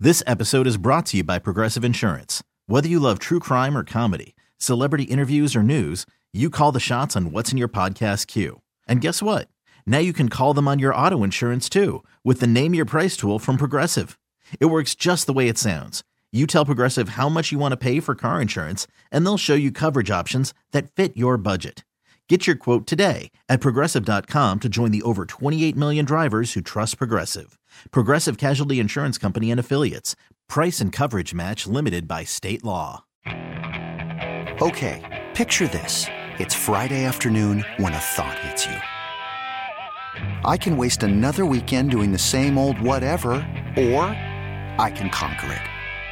This episode is brought to you by Progressive Insurance. Whether you love true crime or comedy, celebrity interviews or news, you call the shots on what's in your podcast queue. And guess what? Now you can call them on your auto insurance too with the Name Your Price tool from Progressive. It works just the way it sounds. You tell Progressive how much you want to pay for car insurance, and they'll show you coverage options that fit your budget. Get your quote today at Progressive.com to join the over 28 million drivers who trust Progressive. Progressive Casualty Insurance Company and Affiliates. Price and coverage match limited by state law. Okay, picture this. It's Friday afternoon when a thought hits you. I can waste another weekend doing the same old whatever, or I can conquer it.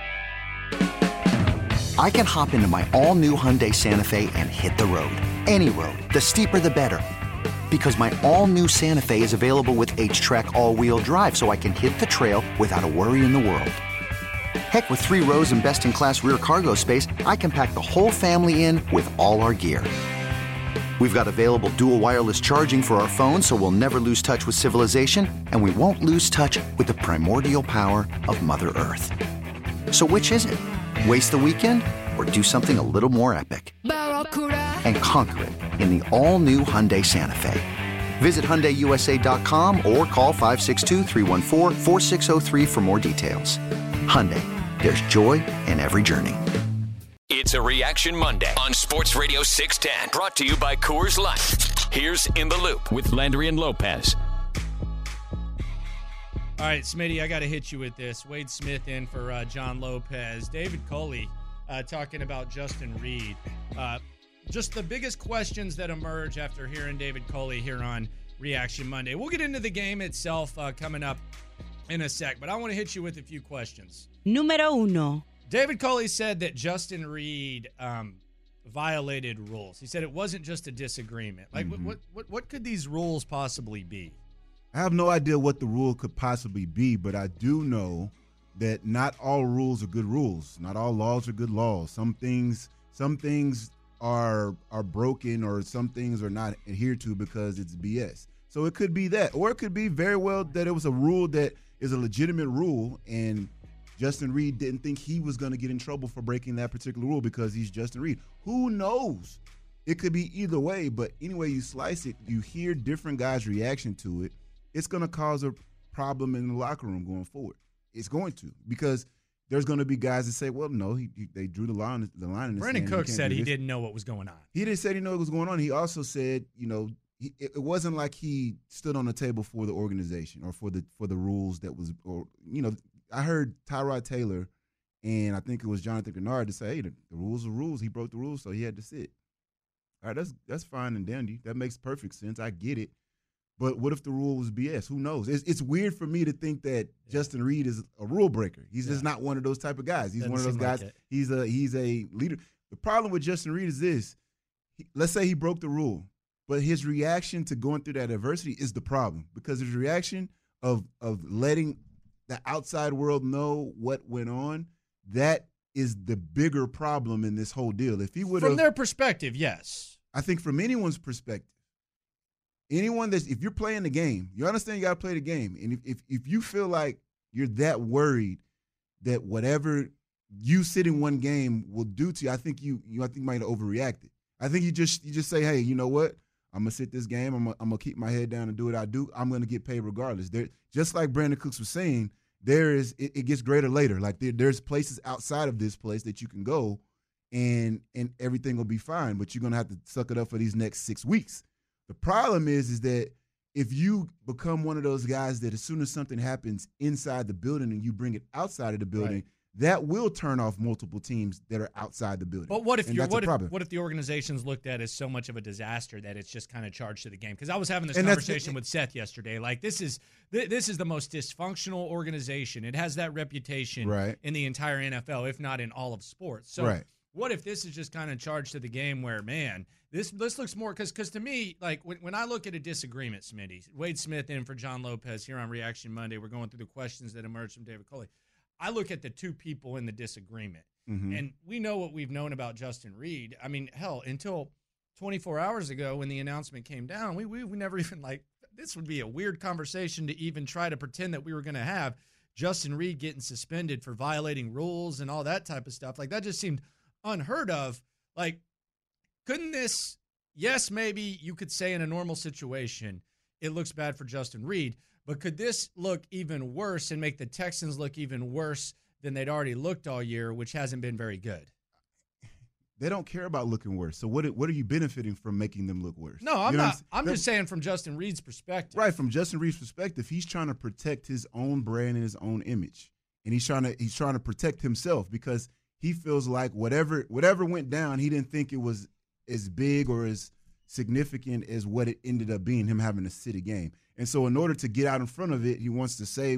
I can hop into my all-new Hyundai Santa Fe and hit the road. Any road. The steeper, the better. Because my all-new Santa Fe is available with H-Track all-wheel drive, so I can hit the trail without a worry in the world. Heck, with 3 rows and best-in-class rear cargo space, I can pack the whole family in with all our gear. We've got available dual wireless charging for our phones, so we'll never lose touch with civilization, and we won't lose touch with the primordial power of Mother Earth. So which is it? Waste the weekend or do something a little more epic? And conquer it in the all-new Hyundai Santa Fe. Visit HyundaiUSA.com or call 562-314-4603 for more details. Hyundai, there's joy in every journey. It's a Reaction Monday on Sports Radio 610. Brought to you by Coors Light. Here's In the Loop with Landry and Lopez. All right, Smitty, I got to hit you with this. Wade Smith in for John Lopez. David Culley talking about Justin Reed. Just the biggest questions that emerge after hearing David Culley here on Reaction Monday. We'll get into the game itself coming up in a sec, but I want to hit you with a few questions. Número uno. David Culley said that Justin Reed violated rules. He said it wasn't just a disagreement. Like, what could these rules possibly be? I have no idea what the rule could possibly be, but I do know that not all rules are good rules. Not all laws are good laws. Some things are broken, or some things are not adhered to because it's BS. So it could be that, or it could be very well that it was a rule that is a legitimate rule, and Justin Reed didn't think he was going to get in trouble for breaking that particular rule because he's Justin Reed. Who knows? It could be either way, but anyway you slice it, you hear different guys' reaction to it. It's going to cause a problem in the locker room going forward. It's going to, because there's going to be guys that say, well, no, they drew the line in the Brandon Cook said he didn't know what was going on. He didn't say he didn't know what was going on. He also said, it wasn't like he stood on the table for the organization or for the rules that was, I heard Tyrod Taylor and I think it was Jonathan Kennard to say, hey, the rules are rules. He broke the rules, so he had to sit. All right, that's fine and dandy. That makes perfect sense. I get it. But what if the rule was BS? Who knows? It's weird for me to think that Justin Reed is a rule breaker. He's just not one of those type of guys. He's one of those guys. Like he's a leader. The problem with Justin Reed is this. Let's say he broke the rule, but his reaction to going through that adversity is the problem, because his reaction of letting the outside world know what went on, that is the bigger problem in this whole deal. If he would, from their perspective, yes. I think from anyone's perspective, if you're playing the game, you understand you got to play the game. And if you feel like you're that worried that whatever you sitting one game will do to you, I think you might have overreacted. I think you just say, hey, you know what? I'm gonna sit this game. I'm gonna keep my head down and do what I do. I'm gonna get paid regardless. Just like Brandon Cooks was saying, it gets greater later. Like there's places outside of this place that you can go, and everything will be fine. But you're gonna have to suck it up for these next 6 weeks. The problem is that if you become one of those guys that as soon as something happens inside the building and you bring it outside of the building, right, that will turn off multiple teams that are outside the building. But what if the organization's looked at as so much of a disaster that it's just kind of charged to the game? Because I was having this conversation with Seth yesterday. Like, this is the most dysfunctional organization. It has that reputation in the entire NFL, if not in all of sports. So what if this is just kind of charged to the game where, man, this looks more – because to me, like, when I look at a disagreement, Smitty, Wade Smith in for John Lopez here on Reaction Monday, we're going through the questions that emerged from David Culley. I look at the two people in the disagreement, and we know what we've known about Justin Reed. I mean, hell, until 24 hours ago when the announcement came down, we never even, like, this would be a weird conversation to even try to pretend that we were going to have. Justin Reid getting suspended for violating rules and all that type of stuff. Like, that just seemed unheard of. Like, couldn't this, yes, maybe you could say in a normal situation, it looks bad for Justin Reid, but could this look even worse and make the Texans look even worse than they'd already looked all year, which hasn't been very good? They don't care about looking worse. So what are you benefiting from making them look worse? No, I'm not. I'm just saying from Justin Reid's perspective. Right, from Justin Reid's perspective, he's trying to protect his own brand and his own image. And he's trying to protect himself because he feels like whatever went down, he didn't think it was as big or as significant as what it ended up being, him having to sit a game. And so in order to get out in front of it, he wants to say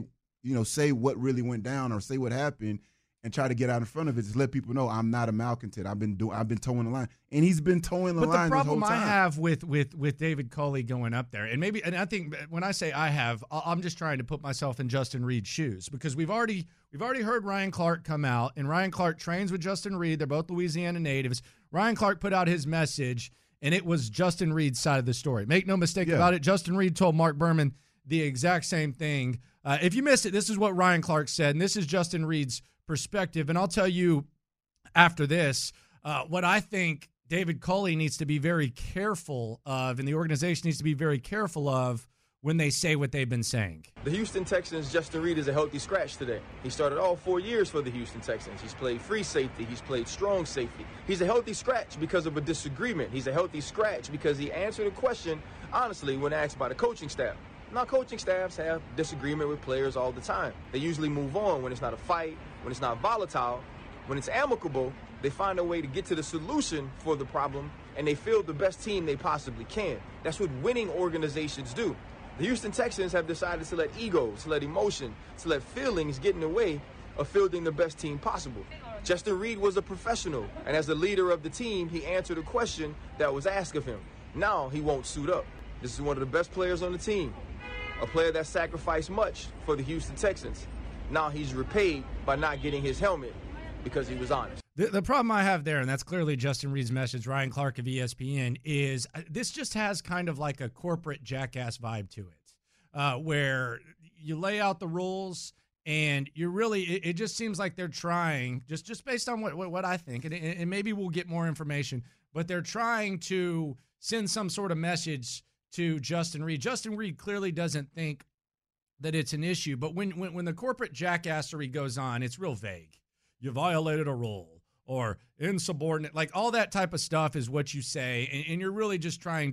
what really went down or say what happened and try to get out in front of it to let people know I'm not a malcontent. I've been towing the line. And he's been towing the line this whole time. But the problem I have with David Culley going up there, and I think when I say I have, I'm just trying to put myself in Justin Reid's shoes because we've already heard Ryan Clark come out, and Ryan Clark trains with Justin Reid. They're both Louisiana natives. Ryan Clark put out his message, and it was Justin Reid's side of the story. Make no mistake about it. Justin Reid told Mark Berman the exact same thing. If you missed it, this is what Ryan Clark said, and this is Justin Reid's perspective. And I'll tell you after this what I think David Culley needs to be very careful of, and the organization needs to be very careful of when they say what they've been saying. The Houston Texans, Justin Reid is a healthy scratch today. He started all 4 years for the Houston Texans. He's played free safety. He's played strong safety. He's a healthy scratch because of a disagreement. He's a healthy scratch because he answered a question, honestly, when asked by the coaching staff. Now, coaching staffs have disagreement with players all the time. They usually move on when it's not a fight, when it's not volatile. When it's amicable, they find a way to get to the solution for the problem, and they field the best team they possibly can. That's what winning organizations do. The Houston Texans have decided to let egos, to let emotion, to let feelings get in the way of fielding the best team possible. Justin Reid was a professional, and as the leader of the team, he answered a question that was asked of him. Now he won't suit up. This is one of the best players on the team, a player that sacrificed much for the Houston Texans. Now he's repaid by not getting his helmet because he was honest. The problem I have there, and that's clearly Justin Reid's message, Ryan Clark of ESPN, is this just has kind of like a corporate jackass vibe to it, where you lay out the rules and you're really, it just seems like they're trying, just based on what I think, and maybe we'll get more information, but they're trying to send some sort of message to Justin Reid. Justin Reid clearly doesn't think that it's an issue, but when the corporate jackassery goes on, it's real vague. You violated a rule, or insubordinate, like all that type of stuff is what you say, and you're really just trying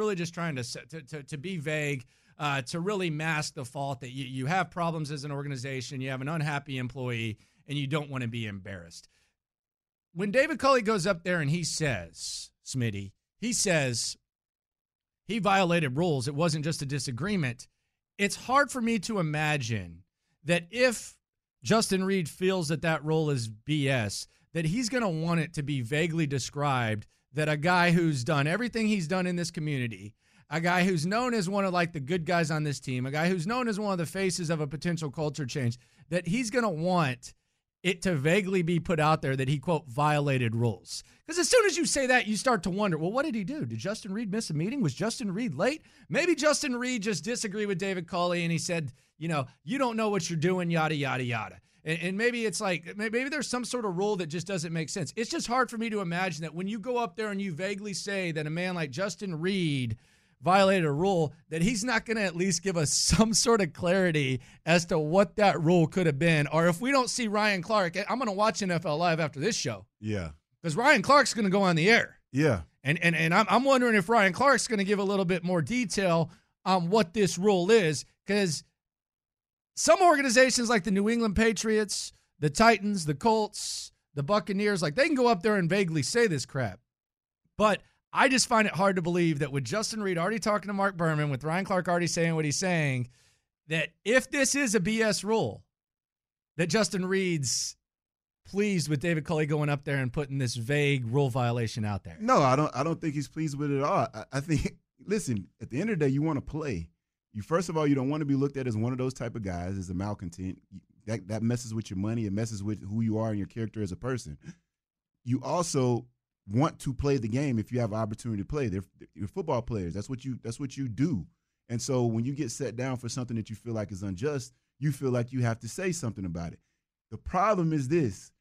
to be vague, to really mask the fault that you have problems as an organization, you have an unhappy employee, and you don't want to be embarrassed. When David Culley goes up there and he says, Smitty, he says he violated rules, it wasn't just a disagreement, it's hard for me to imagine that if Justin Reid feels that rule is BS, that he's going to want it to be vaguely described that a guy who's done everything he's done in this community, a guy who's known as one of like the good guys on this team, a guy who's known as one of the faces of a potential culture change, that he's going to want it to vaguely be put out there that he, quote, violated rules. Because as soon as you say that, you start to wonder, well, what did he do? Did Justin Reid miss a meeting? Was Justin Reid late? Maybe Justin Reid just disagreed with David Culley and he said, you don't know what you're doing, yada, yada, yada. And maybe it's like, maybe there's some sort of rule that just doesn't make sense. It's just hard for me to imagine that when you go up there and you vaguely say that a man like Justin Reid violated a rule, that he's not going to at least give us some sort of clarity as to what that rule could have been. Or if we don't see Ryan Clark, I'm going to watch NFL Live after this show. Yeah. Because Ryan Clark's going to go on the air. Yeah. And I'm wondering if Ryan Clark's going to give a little bit more detail on what this rule is. Because some organizations like the New England Patriots, the Titans, the Colts, the Buccaneers, like they can go up there and vaguely say this crap. But I just find it hard to believe that with Justin Reid already talking to Mark Berman, with Ryan Clark already saying what he's saying, that if this is a BS rule, that Justin Reid's pleased with David Culley going up there and putting this vague rule violation out there. No, I don't think he's pleased with it at all. I think, listen, at the end of the day, you want to play. First of all, you don't want to be looked at as one of those type of guys, as a malcontent. That messes with your money. It messes with who you are and your character as a person. You also want to play the game if you have an opportunity to play. You're football players. That's what you do. And so when you get set down for something that you feel like is unjust, you feel like you have to say something about it. The problem is this.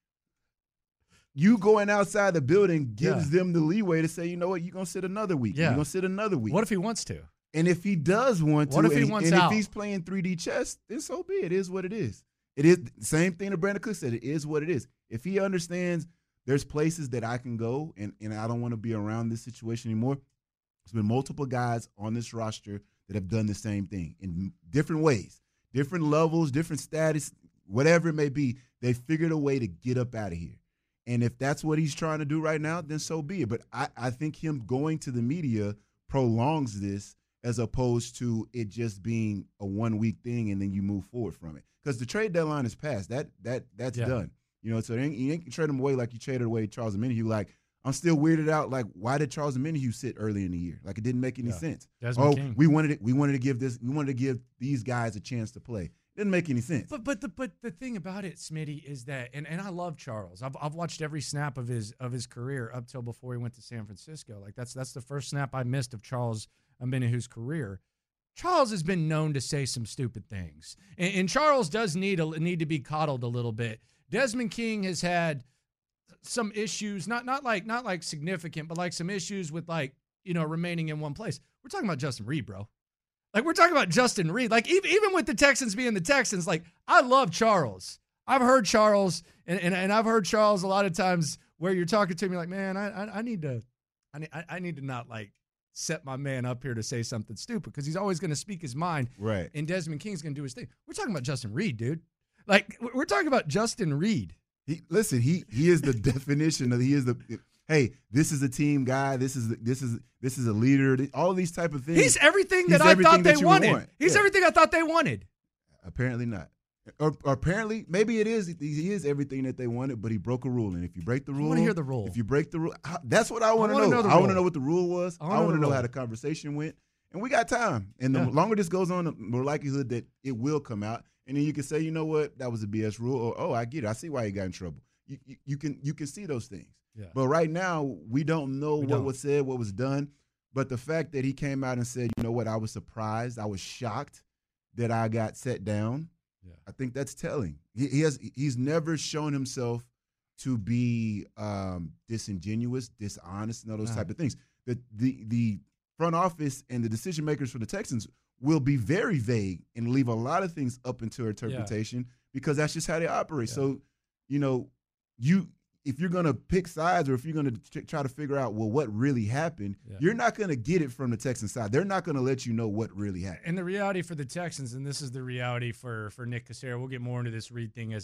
You going outside the building gives them the leeway to say, you know what, you're going to sit another week. Yeah. You're going to sit another week. What if he wants to? And if he does want to, what if he wants out? If he's playing 3D chess, then so be it. It is what it is. It is the same thing that Brandon Cook said. It is what it is. If he understands there's places that I can go and I don't want to be around this situation anymore, there's been multiple guys on this roster that have done the same thing in different ways, different levels, different status, whatever it may be. They figured a way to get up out of here. And if that's what he's trying to do right now, then so be it. But I think him going to the media prolongs this as opposed to it just being a 1 week thing and then you move forward from it. Because the trade deadline is passed. That's done. You know, so you ain't trade him away like you traded away Charles Omenihu. Like, I'm still weirded out. Like, why did Charles Omenihu sit early in the year? Like, it didn't make any sense. Desmond King. we wanted to give these guys a chance to play. Didn't make any sense. But the thing about it, Smitty, is that and I love Charles. I've watched every snap of his career up till before he went to San Francisco. Like that's the first snap I missed of Charles Omenihu's career. Charles has been known to say some stupid things, and Charles does need to be coddled a little bit. Desmond King has had some issues, not like significant, but like some issues with remaining in one place. We're talking about Justin Reed, bro. Like, we're talking about Justin Reed. Like, even with the Texans being the Texans, like, I love Charles. I've heard Charles, and I've heard Charles a lot of times where you're talking to me like, man, I need to not, like, set my man up here to say something stupid because he's always going to speak his mind. Right. And Desmond King's going to do his thing. We're talking about Justin Reed, dude. Like, we're talking about Justin Reed. He is the definition of hey, this is a team guy. This is a leader. All of these type of things. He's everything that I thought they wanted. He's everything I thought they wanted. Apparently not. Or apparently, maybe it is. He is everything that they wanted, but he broke a rule. And if you break the rule, I want to hear the rule. If you break the rule, that's what I want to know. I want to know what the rule was. I want to know how the conversation went. And we got time. And the longer this goes on, the more likelihood that it will come out. And then you can say, you know what, that was a BS rule. Or, oh, I get it. I see why he got in trouble. You can see those things. Yeah. But right now, we don't know what was said, what was done. But the fact that he came out and said, you know what, I was surprised, I was shocked that I got set down. Yeah. I think that's telling. He's never shown himself to be disingenuous, dishonest, and all those type of things. The front office and the decision makers for the Texans will be very vague and leave a lot of things up into interpretation because that's just how they operate. Yeah. So, you know, if you're going to pick sides or if you're going to try to figure out, well, what really happened, you're not going to get it from the Texans side. They're not going to let you know what really happened. And the reality for the Texans, and this is the reality for Nick Caserio, we'll get more into this Reed thing as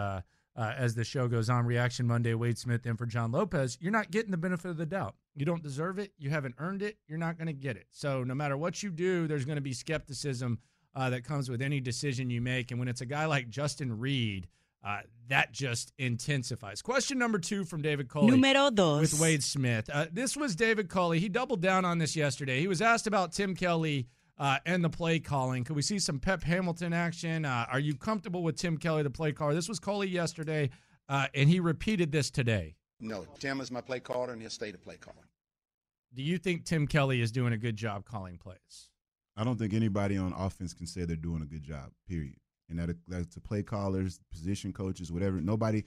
the show goes on. Reaction Monday, Wade Smith in for John Lopez. You're not getting the benefit of the doubt. You don't deserve it. You haven't earned it. You're not going to get it. So no matter what you do, there's going to be skepticism that comes with any decision you make. And when it's a guy like Justin Reed, that just intensifies. Question number 2 from David Culley. Número 2. With Wade Smith. This was David Culley. He doubled down on this yesterday. He was asked about Tim Kelly and the play calling. Could we see some Pep Hamilton action? Are you comfortable with Tim Kelly, the play caller? This was Culley yesterday, and he repeated this today. No, Tim is my play caller, and he'll stay the play caller. Do you think Tim Kelly is doing a good job calling plays? I don't think anybody on offense can say they're doing a good job, period. And that's the play callers, position coaches, whatever. Nobody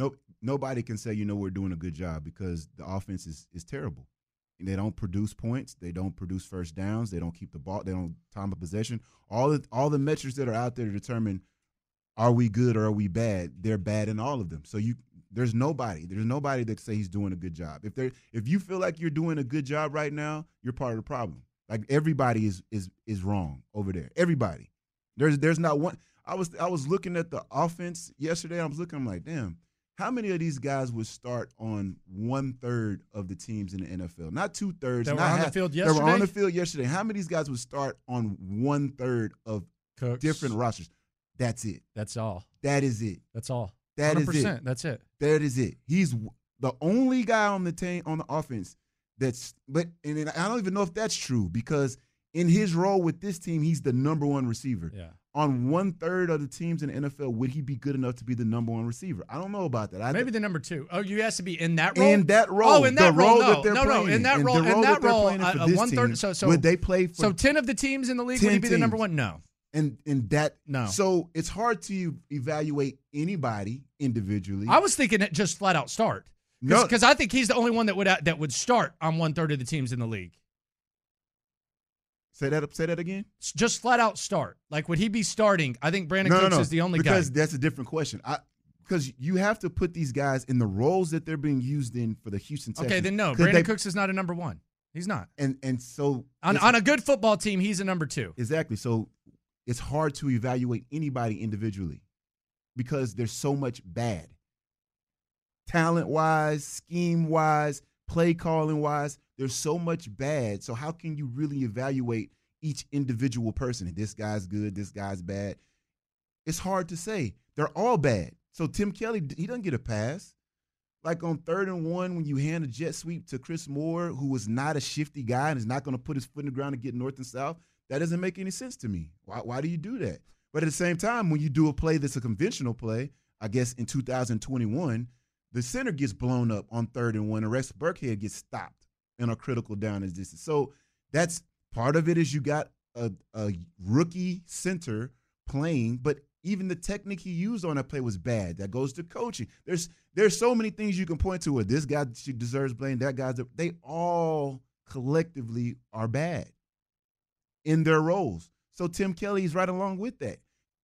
can say, you know, we're doing a good job because the offense is terrible. And they don't produce points. They don't produce first downs. They don't keep the ball. They don't time of possession. All the metrics that are out there to determine are we good or are we bad, they're bad in all of them. So there's nobody that can say he's doing a good job. If you feel like you're doing a good job right now, you're part of the problem. Like everybody is wrong over there. Everybody. There's not one. I was looking at the offense yesterday. I'm like, damn, how many of these guys would start on 1/3 of the teams in the NFL? Not 2/3. That were on the field yesterday? They were on the field yesterday. How many of these guys would start on 1/3 of Cooks. Different rosters? That's it. That's all. That is it. That's all. That 100%. is it. That's it. That is it. He's the only guy on the team on the offense and I don't even know if that's true because in his role with this team, he's the number 1 receiver. Yeah. On 1/3 of the teams in the NFL, would he be good enough to be the number 1 receiver? I don't know about that. Maybe the number 2. Oh, you has to be in that role? In that role. Oh, in that role. No, in that role. In that role, 1/3. So would they play for so 10 of the teams in the league, would he be the number 1? No. And that no. So it's hard to evaluate anybody individually. I was thinking just flat out start. Because I think he's the only one that would start on 1/3 of the teams in the league. Say that again. Just flat out start. Like, would he be starting? I think Brandon Cooks is the only guy. Because that's a different question. Because you have to put these guys in the roles that they're being used in for the Houston Texans. Okay, then no. Brandon Cooks is not a number one. He's not. And so on a good football team, he's a number 2. Exactly. So it's hard to evaluate anybody individually because there's so much bad. Talent-wise, scheme-wise, play-calling-wise, there's so much bad. So how can you really evaluate each individual person? This guy's good, this guy's bad. It's hard to say. They're all bad. So Tim Kelly, he doesn't get a pass. Like on 3rd and 1, when you hand a jet sweep to Chris Moore, who was not a shifty guy and is not going to put his foot in the ground and get north and south, that doesn't make any sense to me. Why do you do that? But at the same time, when you do a play that's a conventional play, I guess in 2021, the center gets blown up on 3rd and 1, and Rex Burkhead gets stopped in a critical down and distance. So that's part of it is you got a rookie center playing, but even the technique he used on that play was bad. That goes to coaching. There's so many things you can point to where this guy deserves blame, that guy's – they all collectively are bad in their roles. So Tim Kelly's right along with that.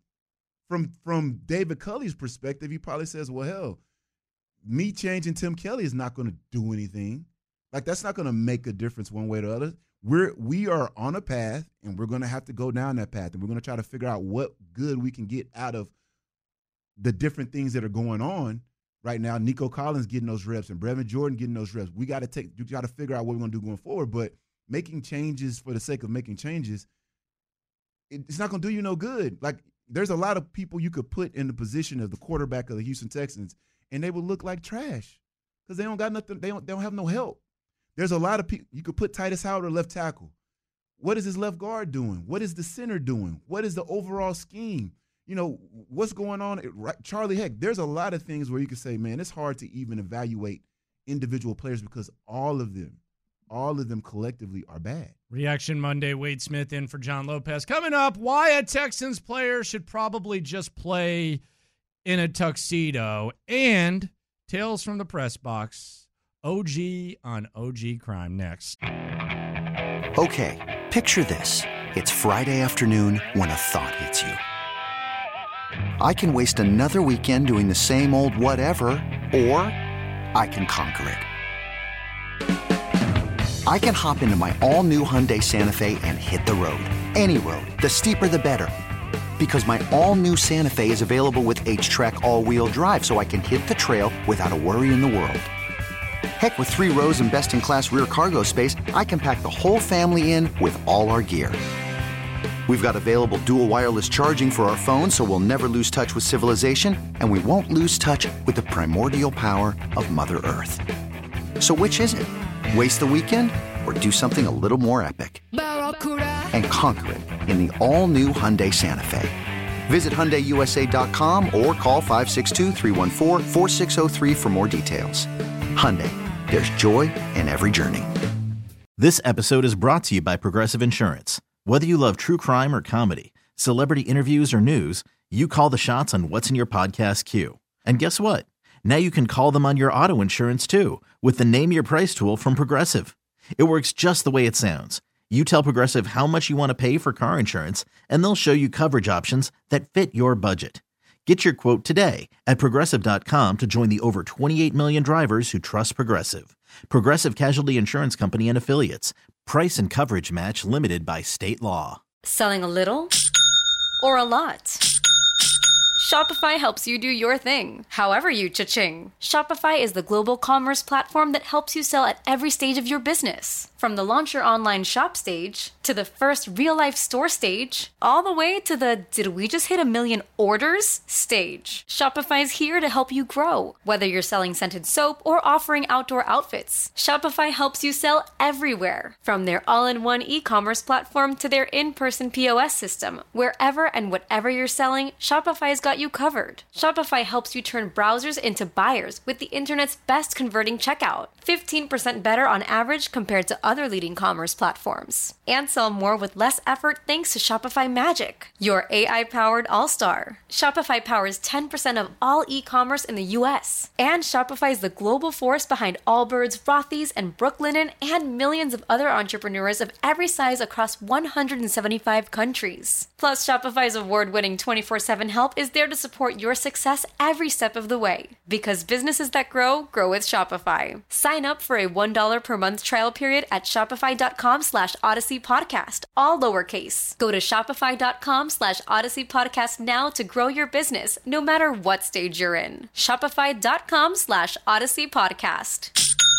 From David Culley's perspective, he probably says, well, hell, me changing Tim Kelly is not going to do anything. Like, that's not going to make a difference one way or the other. We are on a path, and we're going to have to go down that path, and we're going to try to figure out what good we can get out of the different things that are going on right now. Nico Collins getting those reps and Brevin Jordan getting those reps. We got to figure out what we're going to do going forward. But making changes for the sake of making changes, it's not going to do you no good. Like, there's a lot of people you could put in the position of the quarterback of the Houston Texans, and they would look like trash because they don't got nothing. They don't have no help. There's a lot of people. You could put Titus Howard at left tackle. What is his left guard doing? What is the center doing? What is the overall scheme? You know, what's going on? Charlie Heck, there's a lot of things where you can say, man, it's hard to even evaluate individual players because all of them collectively are bad. Reaction Monday, Wade Smith in for John Lopez. Coming up, why a Texans player should probably just play in a tuxedo, and Tales from the Press Box, OG on OG crime next. Okay, picture this. It's Friday afternoon when a thought hits you. I can waste another weekend doing the same old whatever, or I can conquer it. I can hop into my all-new Hyundai Santa Fe and hit the road. Any road. The steeper, the better. Because my all-new Santa Fe is available with H-Track all-wheel drive, so I can hit the trail without a worry in the world. Heck, with 3 rows and best-in-class rear cargo space, I can pack the whole family in with all our gear. We've got available dual wireless charging for our phones, so we'll never lose touch with civilization, and we won't lose touch with the primordial power of Mother Earth. So which is it? Waste the weekend or do something a little more epic? And conquer it in the all-new Hyundai Santa Fe. Visit HyundaiUSA.com or call 562-314-4603 for more details. Hyundai, there's joy in every journey. This episode is brought to you by Progressive Insurance. Whether you love true crime or comedy, celebrity interviews or news, you call the shots on what's in your podcast queue. And guess what? Now you can call them on your auto insurance too with the Name Your Price tool from Progressive. It works just the way it sounds. You tell Progressive how much you want to pay for car insurance, and they'll show you coverage options that fit your budget. Get your quote today at Progressive.com to join the over 28 million drivers who trust Progressive. Progressive Casualty Insurance Company and Affiliates. Price and coverage match limited by state law. Selling a little or a lot? Shopify helps you do your thing, however you cha-ching. Shopify is the global commerce platform that helps you sell at every stage of your business. From the launch your online shop stage, to the first real-life store stage, all the way to the did we just hit 1 million orders stage. Shopify's here to help you grow. Whether you're selling scented soap or offering outdoor outfits, Shopify helps you sell everywhere. From their all-in-one e-commerce platform to their in-person POS system, wherever and whatever you're selling, Shopify's got you covered. Shopify helps you turn browsers into buyers with the internet's best converting checkout. 15% better on average compared to other leading commerce platforms. And sell more with less effort thanks to Shopify Magic, your AI-powered all-star. Shopify powers 10% of all e-commerce in the U.S. And Shopify is the global force behind Allbirds, Rothy's, and Brooklinen, and millions of other entrepreneurs of every size across 175 countries. Plus, Shopify's award-winning 24/7 help is there to support your success every step of the way. Because businesses that grow with Shopify. Sign up for a $1 per month trial period at shopify.com/Odyssey Podcast, all lowercase. Go to shopify.com/Odyssey Podcast now to grow your business, no matter what stage you're in. Shopify.com/Odyssey Podcast.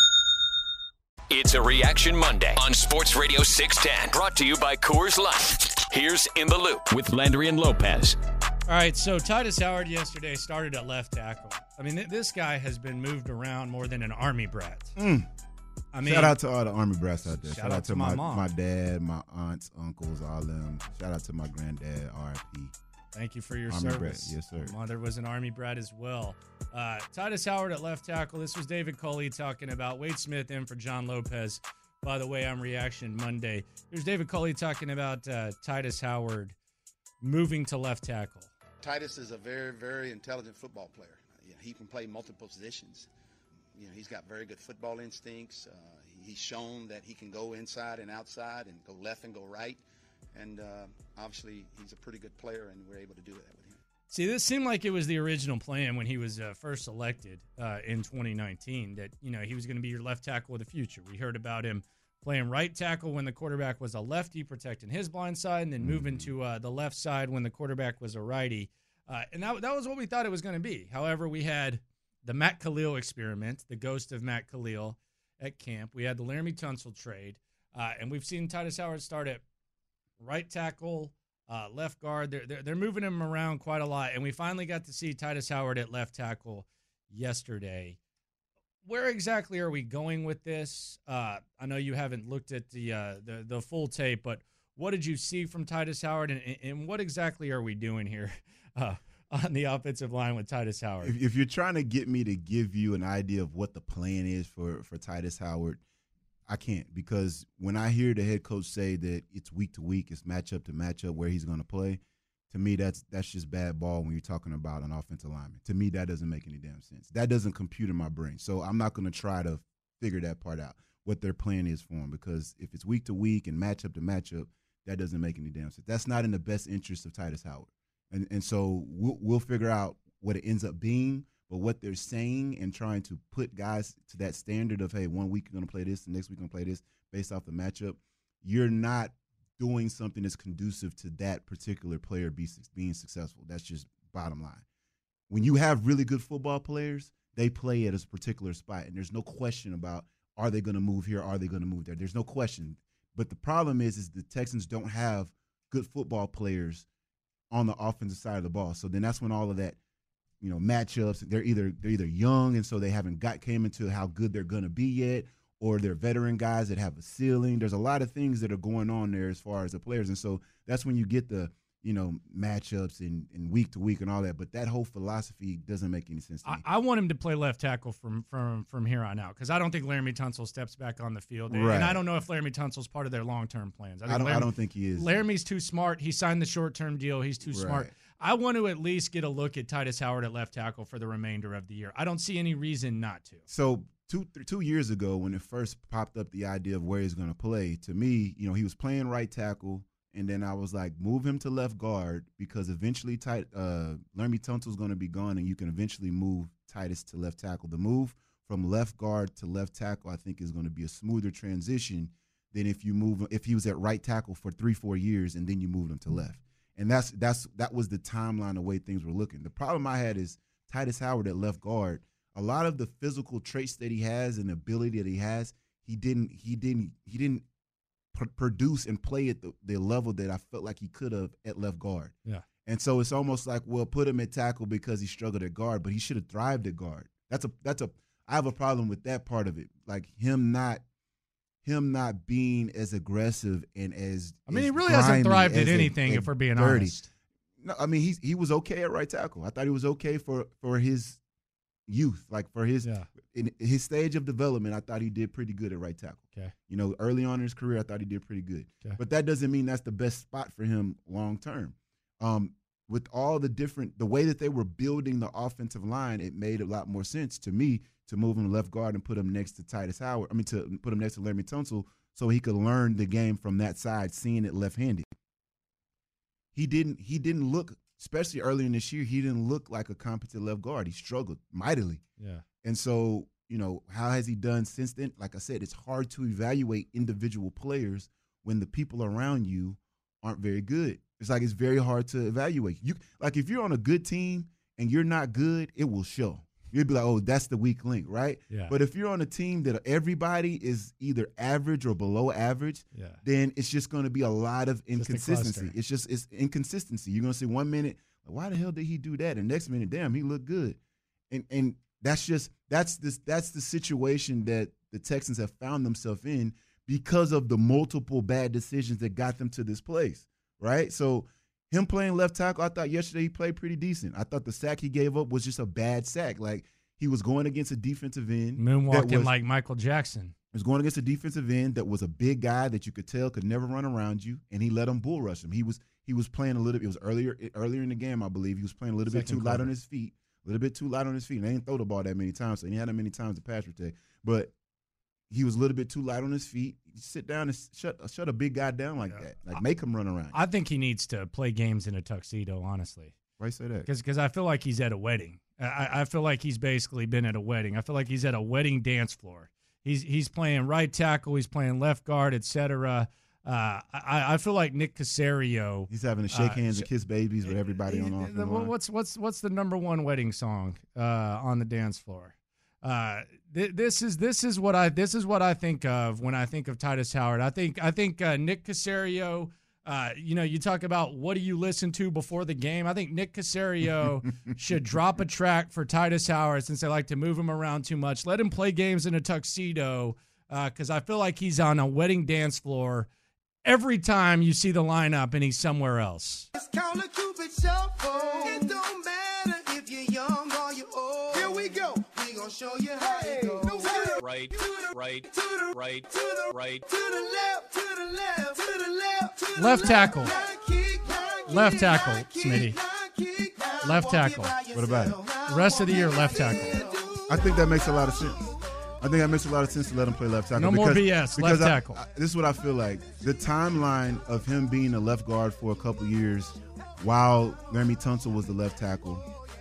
It's a Reaction Monday on Sports Radio 610, brought to you by Coors Light. Here's In the Loop with Landry and Lopez. All right, so Titus Howard yesterday started at left tackle. I mean, this guy has been moved around more than an Army brat. I mean, shout out to all the Army brats out there. Shout out to my mom. My dad, my aunts, uncles, all of them. Shout out to my granddad, R.I.P. Thank you for your Army service. Brat. Yes, sir. My mother was an Army brat as well. Titus Howard at left tackle. This was David Culley talking about Wade Smith in for John Lopez. By the way, on Reaction Monday. Here's David Culley talking about Titus Howard moving to left tackle. Titus is a very, very intelligent football player. He can play multiple positions. He's got very good football instincts. He's shown that he can go inside and outside and go left and go right. And obviously, he's a pretty good player, and we're able to do that with him. See, this seemed like it was the original plan when he was first selected in 2019, that he was going to be your left tackle of the future. We heard about him playing right tackle when the quarterback was a lefty, protecting his blind side, and then moving to the left side when the quarterback was a righty. And that was what we thought it was going to be. However, we had the Matt Khalil experiment, the ghost of Matt Khalil at camp. We had the Laramie Tunsil trade, and we've seen Titus Howard start at right tackle, left guard. They're moving him around quite a lot, and we finally got to see Titus Howard at left tackle yesterday. Where exactly are we going with this? I know you haven't looked at the full tape, but what did you see from Titus Howard, and what exactly are we doing here on the offensive line with Titus Howard? If you're trying to get me to give you an idea of what the plan is for Titus Howard, I can't, because when I hear the head coach say that it's week to week, it's matchup to matchup where he's going to play, to me that's just bad ball when you're talking about an offensive lineman. To me, that doesn't make any damn sense. That doesn't compute in my brain. So I'm not going to try to figure that part out, what their plan is for him, because if it's week to week and matchup to matchup, that doesn't make any damn sense. That's not in the best interest of Titus Howard. And so we'll figure out what it ends up being. But what they're saying and trying to put guys to that standard of, hey, 1 week you're going to play this, the next week you're going to play this based off the matchup, you're not doing something that's conducive to that particular player being successful. That's just bottom line. When you have really good football players, they play at a particular spot, and there's no question about, are they going to move here, are they going to move there? There's no question. But the problem is the Texans don't have good football players on the offensive side of the ball. So then that's when all of that, matchups, they're either young and so they haven't came into how good they're going to be yet, or they're veteran guys that have a ceiling. There's a lot of things that are going on there as far as the players. And so that's when you get the, matchups and week to week and all that. But that whole philosophy doesn't make any sense to me. I want him to play left tackle from here on out, because I don't think Laramie Tunsil steps back on the field. Right. And I don't know if Laramie Tunsil's part of their long-term plans. I don't think he is. Laramie's too smart. He signed the short-term deal. He's too smart. I want to at least get a look at Titus Howard at left tackle for the remainder of the year. I don't see any reason not to. So 2 years ago, when it first popped up the idea of where he's going to play, to me, he was playing right tackle, and then I was like, move him to left guard, because eventually Laramie Tunsil's going to be gone, and you can eventually move Titus to left tackle. The move from left guard to left tackle, I think, is going to be a smoother transition than if he was at right tackle for 3-4 years and then you moved him to left. And that was the timeline, the way things were looking. The problem I had is Titus Howard at left guard. A lot of the physical traits that he has and the ability that he has, he didn't produce and play at the level that I felt like he could have at left guard. Yeah. And so it's almost like, well, put him at tackle because he struggled at guard, but he should have thrived at guard. I have a problem with that part of it, like him not being as aggressive and as he really hasn't thrived at anything, if we're being honest. No, I mean he was okay at right tackle. I thought he was okay for his youth, like for his in his stage of development. I thought he did pretty good at right tackle. Okay. You know, early on in his career, I thought he did pretty good. Okay. But that doesn't mean that's the best spot for him long term. With all the way that they were building the offensive line, it made a lot more sense to me to move him to left guard and put him next to Titus Howard. I mean, to put him next to Laremy Tunsil so he could learn the game from that side, seeing it left-handed. He didn't look, especially early in this year, he didn't look like a competent left guard. He struggled mightily. Yeah. And so, you know, how has he done since then? Like I said, it's hard to evaluate individual players when the people around you aren't very good. It's like it's very hard to evaluate. Like if you're on a good team and you're not good, it will show. You'll be like, oh, that's the weak link, right? Yeah. But if you're on a team that everybody is either average or below average, then it's just going to be a lot of inconsistency. It's inconsistency. You're going to see 1 minute, why the hell did he do that? And next minute, damn, he looked good. And that's the situation that the Texans have found themselves in because of the multiple bad decisions that got them to this place, right? So him playing left tackle, I thought yesterday he played pretty decent. I thought the sack he gave up was just a bad sack. Like he was going against a defensive end. Moonwalking like Michael Jackson. He was going against a defensive end that was a big guy that you could tell could never run around you, and he let him bull rush him. He was playing a little bit. It was earlier in the game, I believe. He was playing a little bit too light on his feet. A little bit too light on his feet. And they didn't throw the ball that many times, so he had that many times to pass protect. But he was a little bit too light on his feet. You sit down and shut a big guy down like that. Like make him run around. I think he needs to play games in a tuxedo, honestly. Why you say that? Because I feel like he's at a wedding. I feel like he's basically been at a wedding. I feel like he's at a wedding dance floor. He's playing right tackle. He's playing left guard, etc. I feel like Nick Caserio. He's having to shake hands and kiss babies with everybody on offense. What's the number one wedding song on the dance floor? This is what I think of when I think of Titus Howard. I think Nick Caserio. You talk about what do you listen to before the game. I think Nick Caserio should drop a track for Titus Howard since they like to move him around too much. Let him play games in a tuxedo because I feel like he's on a wedding dance floor every time you see the lineup and he's somewhere else. It's Counter Cupid Shuffle. It don't matter if you're young or you're old. Here we go. We gonna show you how it goes. Right, to the right, to the right, to the right, to the left, to the left, to the left, to the left tackle. Left Left tackle, Smitty. Left tackle. What about it? Rest of the year, left tackle. I think that makes a lot of sense. I think that makes a lot of sense to let him play left tackle. No more BS, left tackle. This is what I feel like. The timeline of him being a left guard for a couple years while Laremy Tunsil was the left tackle,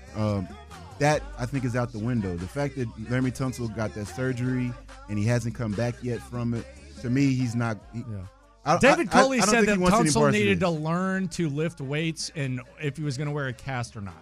that I think is out the window. The fact that Laremy Tunsil got that surgery and he hasn't come back yet from it, to me, he's not. David Coley said that Tunsil needed to learn to lift weights and if he was going to wear a cast or not.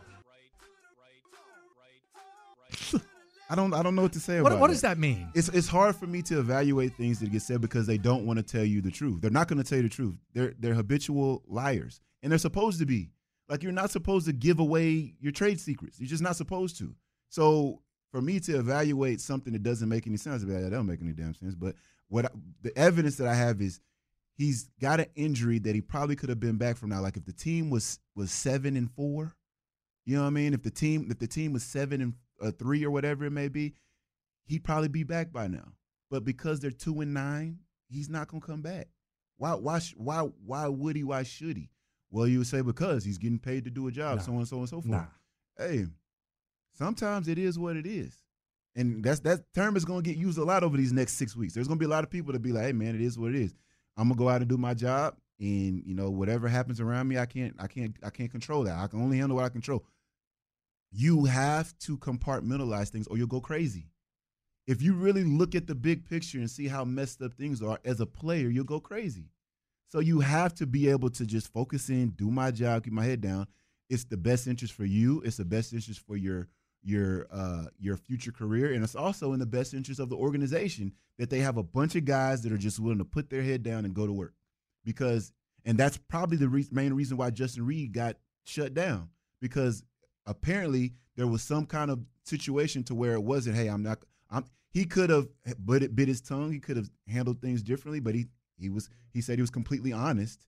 I don't know what to say about it. What does that mean? It's hard for me to evaluate things that get said because they don't want to tell you the truth. They're not going to tell you the truth. They're habitual liars, and they're supposed to be. Like you're not supposed to give away your trade secrets. You're just not supposed to. So for me to evaluate something that doesn't make any sense, that don't make any damn sense. But the evidence that I have is he's got an injury that he probably could have been back from now. Like if the team was 7-4, you know what I mean? If the team was 7-3 or whatever it may be, he'd probably be back by now. But because they're 2-9, he's not gonna come back. Why would he? Why should he? Well, you would say because he's getting paid to do a job, so on and so forth. Nah. Hey, sometimes it is what it is. And that term is going to get used a lot over these next 6 weeks. There's going to be a lot of people that be like, hey, man, it is what it is. I'm going to go out and do my job, and, whatever happens around me, I can't control that. I can only handle what I control. You have to compartmentalize things or you'll go crazy. If you really look at the big picture and see how messed up things are, as a player, you'll go crazy. So you have to be able to just focus in, do my job, keep my head down. It's the best interest for you. It's the best interest for your future career, and it's also in the best interest of the organization that they have a bunch of guys that are just willing to put their head down and go to work. And that's probably the main reason why Justin Reid got shut down, because apparently there was some kind of situation to where it wasn't, hey, he could have bit his tongue. He could have handled things differently, but he said he was completely honest,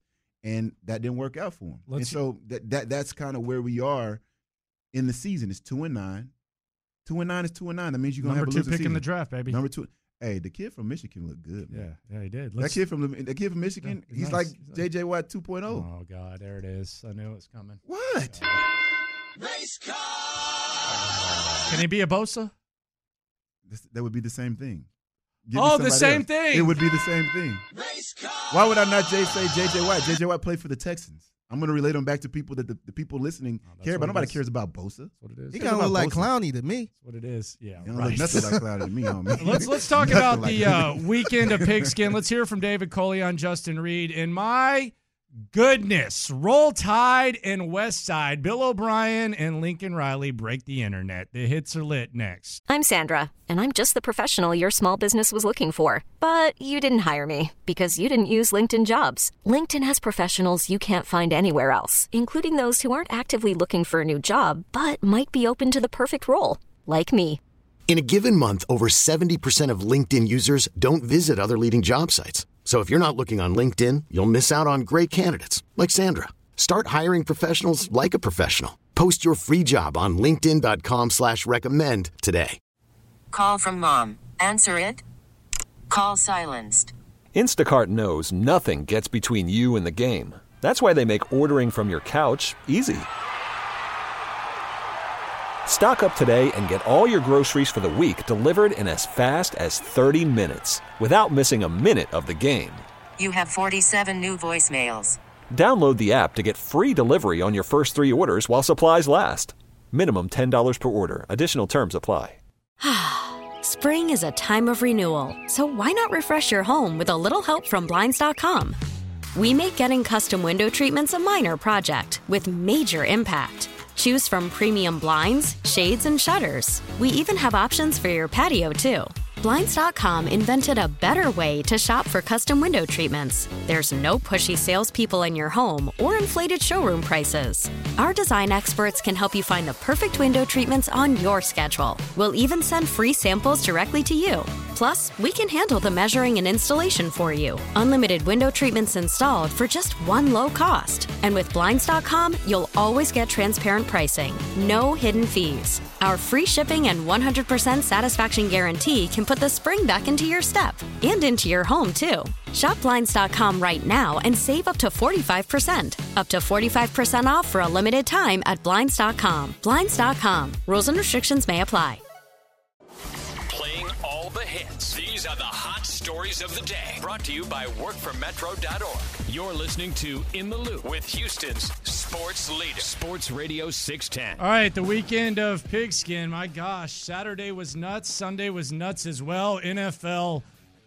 and that didn't work out for him. And so that's kind of where we are in the season. It's 2-9. 2-9 is 2-9. That means you're gonna have a losing season. Number 2 pick in the draft, baby. Number 2. Hey, the kid from Michigan looked good, man. Yeah, he did. That kid from Michigan, he's nice. like J.J. Watt 2.0. Oh, God, there it is. I knew it was coming. What? Race car! Can he be a Bosa? That would be the same thing. The same thing. It would be the same thing. Race car! Why would I not say J.J. Watt? J.J. Watt played for the Texans. I'm going to relate him back to people that the people listening care about. Nobody cares about Bosa. That's what it is. He kind of look like Clowney to me. That's what it is. Yeah, he don't look nothing like Clowney to me, homie. Let's talk about the weekend of Pigskin. Let's hear from David Coley on Justin Reed. And my goodness, Roll Tide and West Side. Bill O'Brien and Lincoln Riley break the internet. The hits are lit next. I'm Sandra, and I'm just the professional your small business was looking for. But you didn't hire me because you didn't use LinkedIn Jobs. LinkedIn has professionals you can't find anywhere else, including those who aren't actively looking for a new job, but might be open to the perfect role, like me. In a given month, over 70% of LinkedIn users don't visit other leading job sites. So if you're not looking on LinkedIn, you'll miss out on great candidates like Sandra. Start hiring professionals like a professional. Post your free job on linkedin.com/recommend today. Call from mom. Answer it. Call silenced. Instacart knows nothing gets between you and the game. That's why they make ordering from your couch easy. Stock up today and get all your groceries for the week delivered in as fast as 30 minutes without missing a minute of the game. You have 47 new voicemails. Download the app to get free delivery on your first 3 orders while supplies last. Minimum $10 per order. Additional terms apply. Spring is a time of renewal, so why not refresh your home with a little help from Blinds.com? We make getting custom window treatments a minor project with major impact. Choose from premium blinds, shades, and shutters. We even have options for your patio, too. Blinds.com invented a better way to shop for custom window treatments. There's no pushy salespeople in your home or inflated showroom prices. Our design experts can help you find the perfect window treatments on your schedule. We'll even send free samples directly to you. Plus, we can handle the measuring and installation for you. Unlimited window treatments installed for just one low cost. And with Blinds.com, you'll always get transparent pricing. No hidden fees. Our free shipping and 100% satisfaction guarantee can put the spring back into your step and into your home, too. Shop Blinds.com right now and save up to 45%. Up to 45% off for a limited time at Blinds.com. Blinds.com. Rules and restrictions may apply. Playing all the hits. These are the hot stories of the day. Brought to you by workformetro.org. You're listening to In the Loop with Houston's sports leader, Sports Radio 610. All right, the weekend of Pigskin. My gosh, Saturday was nuts. Sunday was nuts as well. NFL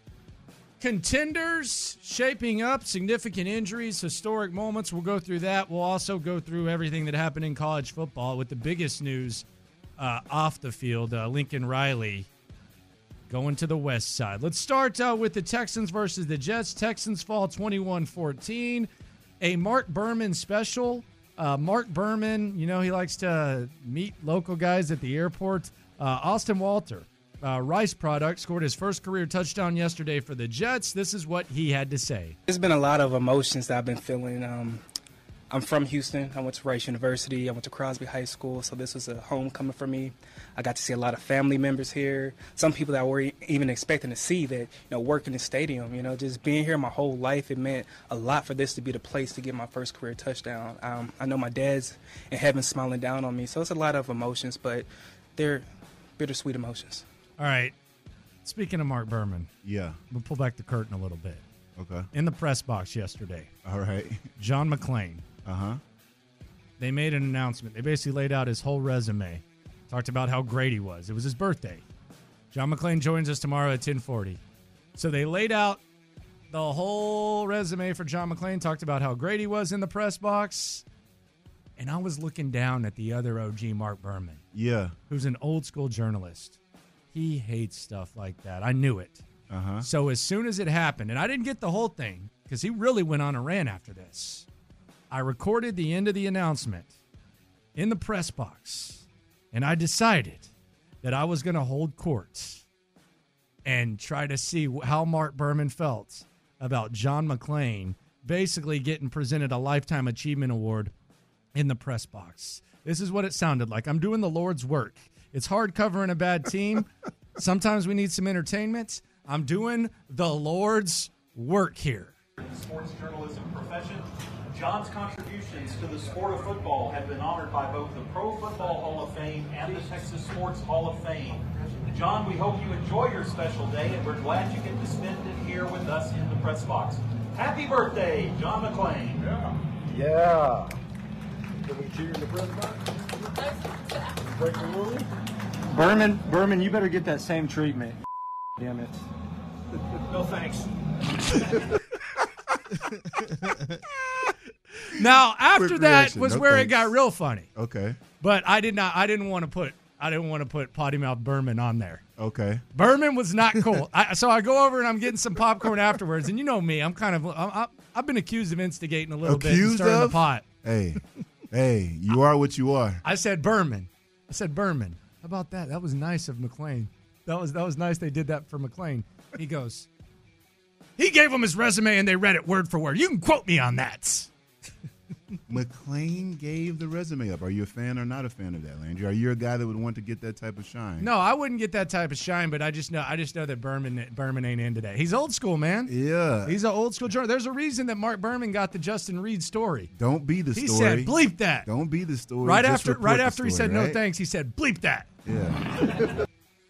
contenders shaping up, significant injuries, historic moments. We'll go through that. We'll also go through everything that happened in college football with the biggest news off the field, Lincoln Riley going to the West Side. Let's start with the Texans versus the Jets. Texans fall 21-14. A Mark Berman special. Mark Berman, you know, he likes to meet local guys at the airport. Austin Walter, Rice product, scored his first career touchdown yesterday for the Jets. This is what he had to say. There's been a lot of emotions that I've been feeling. I'm from Houston. I went to Rice University. I went to Crosby High School, so this was a homecoming for me. I got to see a lot of family members here. Some people that were even expecting to see that, work in the stadium. Just being here my whole life, it meant a lot for this to be the place to get my first career touchdown. I know my dad's in heaven smiling down on me, so it's a lot of emotions, but they're bittersweet emotions. All right. Speaking of Mark Berman. Yeah. We'll pull back the curtain a little bit. Okay. In the press box yesterday. All right. John McClain. Uh-huh. They made an announcement. They basically laid out his whole resume. Talked about how great he was. It was his birthday. John McClain joins us tomorrow at 10:40. So they laid out the whole resume for John McClain, talked about how great he was in the press box. And I was looking down at the other OG, Mark Berman. Yeah. Who's an old school journalist. He hates stuff like that. I knew it. Uh-huh. So as soon as it happened, and I didn't get the whole thing because he really went on a rant after this, I recorded the end of the announcement in the press box, and I decided that I was going to hold court and try to see how Mark Berman felt about John McClain basically getting presented a Lifetime Achievement Award in the press box. This is what it sounded like. I'm doing the Lord's work. It's hard covering a bad team. Sometimes we need some entertainment. I'm doing the Lord's work here. Sports journalism profession. John's contributions to the sport of football have been honored by both the Pro Football Hall of Fame and the Texas Sports Hall of Fame. John, we hope you enjoy your special day, and we're glad you get to spend it here with us in the press box. Happy birthday, John McClain. Yeah. Can we cheer in the press box? Break the rules? Berman, you better get that same treatment. Damn it. No thanks. Now, after Quick that reaction. was No where thanks. it got real funny. Okay. But I didn't want to put potty mouth Berman on there. Okay. Berman was not cool. So I go over and I'm getting some popcorn afterwards, and you know me, I've been accused of instigating a little bit and stirring the pot. Hey, you are what you are. I said Berman. How about that? That was nice of McClain. That was nice. They did that for McClain. He goes, he gave them his resume and they read it word for word. You can quote me on that. McClain gave the resume up. Are you a fan or not a fan of that, Landry? Are you a guy that would want to get that type of shine? No, I wouldn't get that type of shine, but I just know that Berman ain't into that. He's old school, man. Yeah. He's an old school journalist. There's a reason that Mark Berman got the Justin Reed story. Don't be the story. He said, bleep that. Don't be the story. Right Just after he story, said right? no thanks, he said, bleep that. Yeah.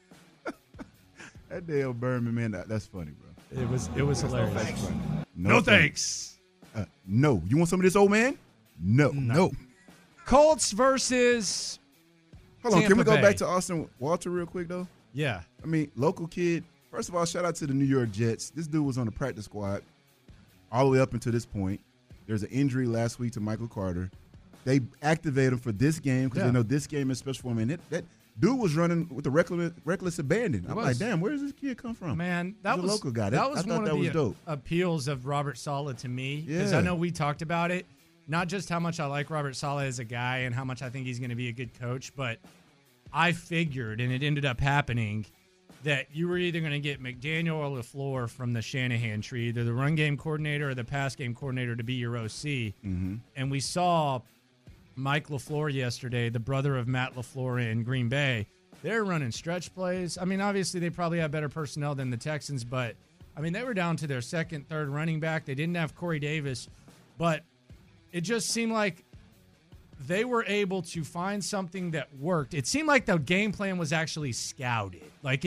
That damn Berman, man, that's funny, bro. It was hilarious. No thanks. No. You want some of this, old man? No. Colts versus Hold on, Tampa can we go Bay. back to Austin Walter real quick, though? Yeah. I mean, local kid. First of all, shout out to the New York Jets. This dude was on the practice squad all the way up until this point. There's an injury last week to Michael Carter. They activate him for this game because they know this game is special for him. And that dude was running with a reckless abandon. I'm like, damn, where does this kid come from? Man, that He's was a local guy. That was I thought one that of was the dope. appeals of Robert Saleh to me because Yeah. I know we talked about it. Not just how much I like Robert Saleh as a guy and how much I think he's going to be a good coach, but I figured, and it ended up happening, that you were either going to get McDaniel or LaFleur from the Shanahan tree, either the run game coordinator or the pass game coordinator to be your OC. Mm-hmm. And we saw Mike LaFleur yesterday, the brother of Matt LaFleur in Green Bay. They're running stretch plays. I mean, obviously they probably have better personnel than the Texans, but, I mean, they were down to their second, third running back. They didn't have Corey Davis, but it just seemed like they were able to find something that worked. It seemed like the game plan was actually scouted. Like